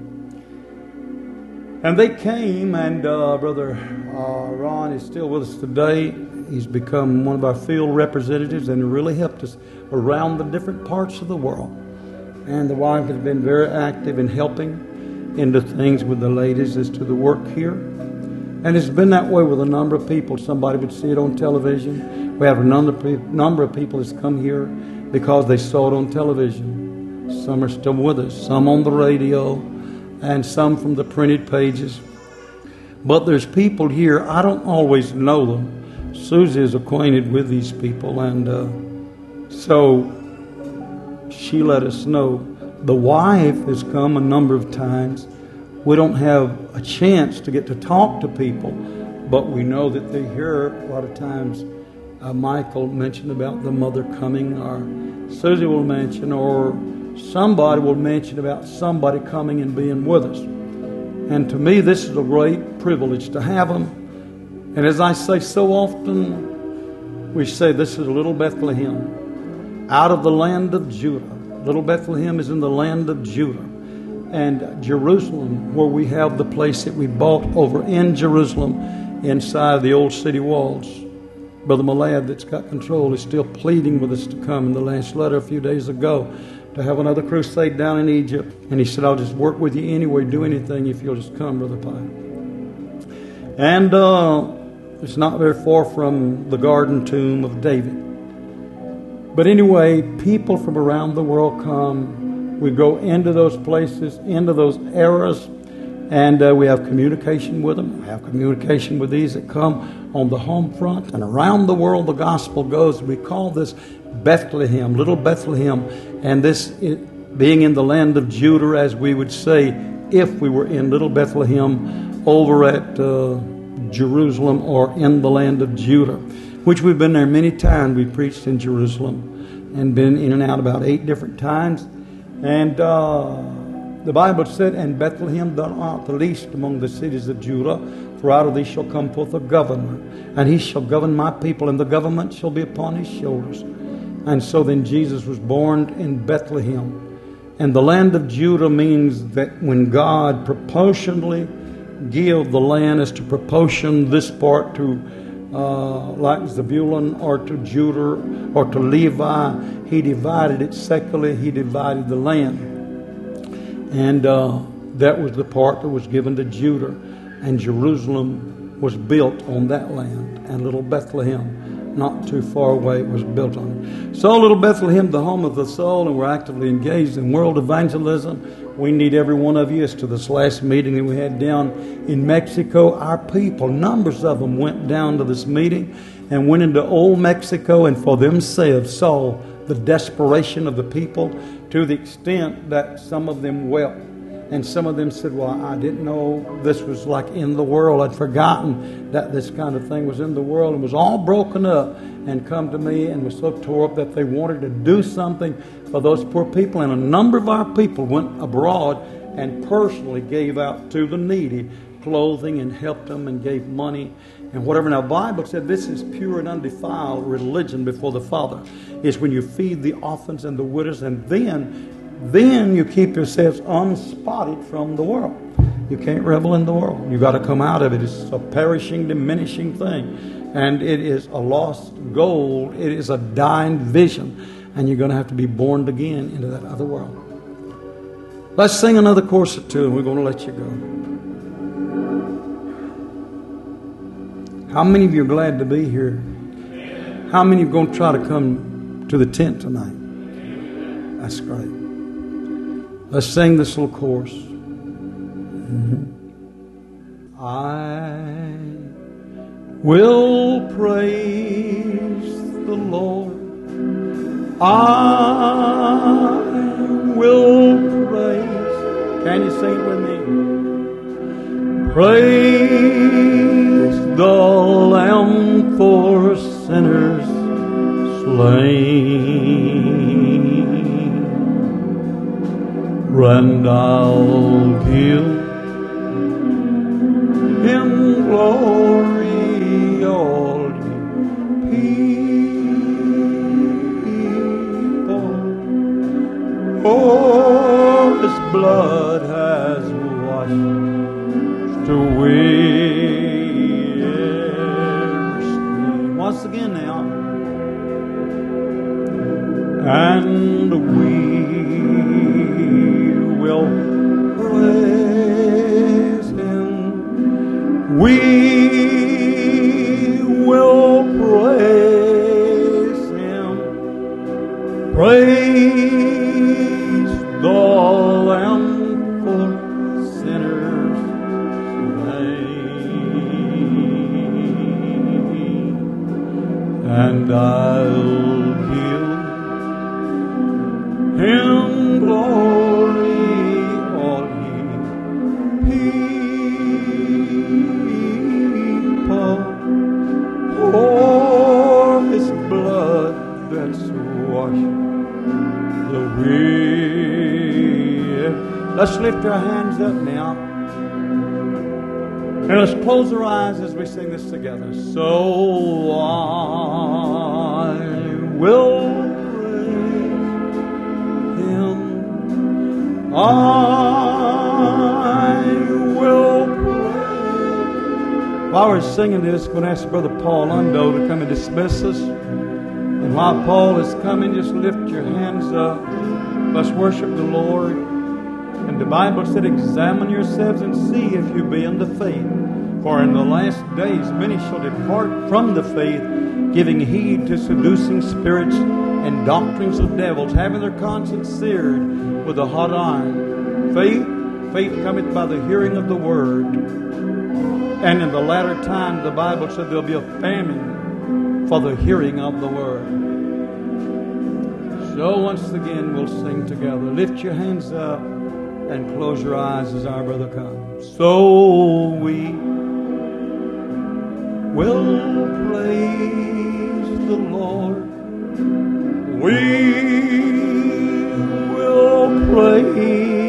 And they came, and uh, Brother uh, Ron is still with us today. He's become one of our field representatives, and really helped us around the different parts of the world. And the wife has been very active in helping into things with the ladies as to the work here. And it's been that way with a number of people. Somebody would see it on television. We have a number of people, number of people that's come here because they saw it on television. Some are still with us, some on the radio, and some from the printed pages. But there's people here, I don't always know them. Susie is acquainted with these people, and uh, so she let us know. The wife has come a number of times. We don't have a chance to get to talk to people, but we know that they hear a lot of times. Uh, Michael mentioned about the mother coming, or Susie will mention, or somebody will mention about somebody coming and being with us. And to me, this is a great privilege to have them. And as I say so often, we say this is a little Bethlehem out of the land of Judah. Little Bethlehem is in the land of Judah. And Jerusalem, where we have the place that we bought over in Jerusalem inside the old city walls. Brother Malad, that's got control, is still pleading with us to come in the last letter a few days ago to have another crusade down in Egypt. And he said, I'll just work with you anyway, do anything if you'll just come, Brother Pye. And uh, it's not very far from the garden tomb of David. But anyway, people from around the world come. We go into those places, into those eras, and uh, we have communication with them. We have communication with these that come on the home front. And around the world, the gospel goes. We call this Bethlehem, little Bethlehem. And this it, being in the land of Judah, as we would say, if we were in little Bethlehem over at uh, Jerusalem or in the land of Judah, which we've been there many times. We preached in Jerusalem and been in and out about eight different times. And uh, the Bible said, and Bethlehem thou art the least among the cities of Judah, for out of thee shall come forth a governor, and he shall govern my people, and the government shall be upon his shoulders. And so then Jesus was born in Bethlehem. And the land of Judah means that when God proportionally give the land is to proportion this part to uh, like Zebulun or to Judah or to Levi. He divided it secularly. He divided the land. And uh, that was the part that was given to Judah. And Jerusalem was built on that land. And little Bethlehem, not too far away, was built on it. So little Bethlehem, the home of the soul, and we're actively engaged in world evangelism. We need every one of you. As to this last meeting that we had down in Mexico, our people, numbers of them went down to this meeting and went into old Mexico and for themselves saw the desperation of the people to the extent that some of them wept. And some of them said, well, I didn't know this was like in the world. I'd forgotten that this kind of thing was in the world and was all broken up and come to me and was so tore up that they wanted to do something for those poor people. And a number of our people went abroad and personally gave out to the needy clothing and helped them and gave money and whatever. Now, the Bible said this is pure and undefiled religion before the Father. It's when you feed the orphans and the widows, and then Then you keep yourselves unspotted from the world. You can't revel in the world. You've got to come out of it. It's a perishing, diminishing thing. And it is a lost goal. It is a dying vision. And you're going to have to be born again into that other world. Let's sing another chorus or two and we're going to let you go. How many of you are glad to be here? How many are going to try to come to the tent tonight? That's great. Let's sing this little chorus. Mm-hmm. I will praise the Lord. I will praise. Can you sing it with me? Praise the Lamb for sinners slain. And I'll give Him glory, all ye people. For His blood has washed away every sin. Once again now. And we will praise Him. We will praise Him. Praise the Lamb for sinners slain. And I'll give Him glory. For His blood that's washed away. Let's lift our hands up now. And let's close our eyes as we sing this together. So I will praise Him. I will praise. While we're singing this, I'm going to ask Brother Paul Undo to come and dismiss us. And while Paul is coming, just lift your hands up. Let's worship the Lord. And the Bible said, examine yourselves and see if you be in the faith. For in the last days many shall depart from the faith, giving heed to seducing spirits and doctrines of devils, having their conscience seared with a hot iron. Faith, faith cometh by the hearing of the word. And in the latter time, the Bible said there'll be a famine for the hearing of the word. So once again, we'll sing together. Lift your hands up and close your eyes as our brother comes. So we will praise the Lord. We will praise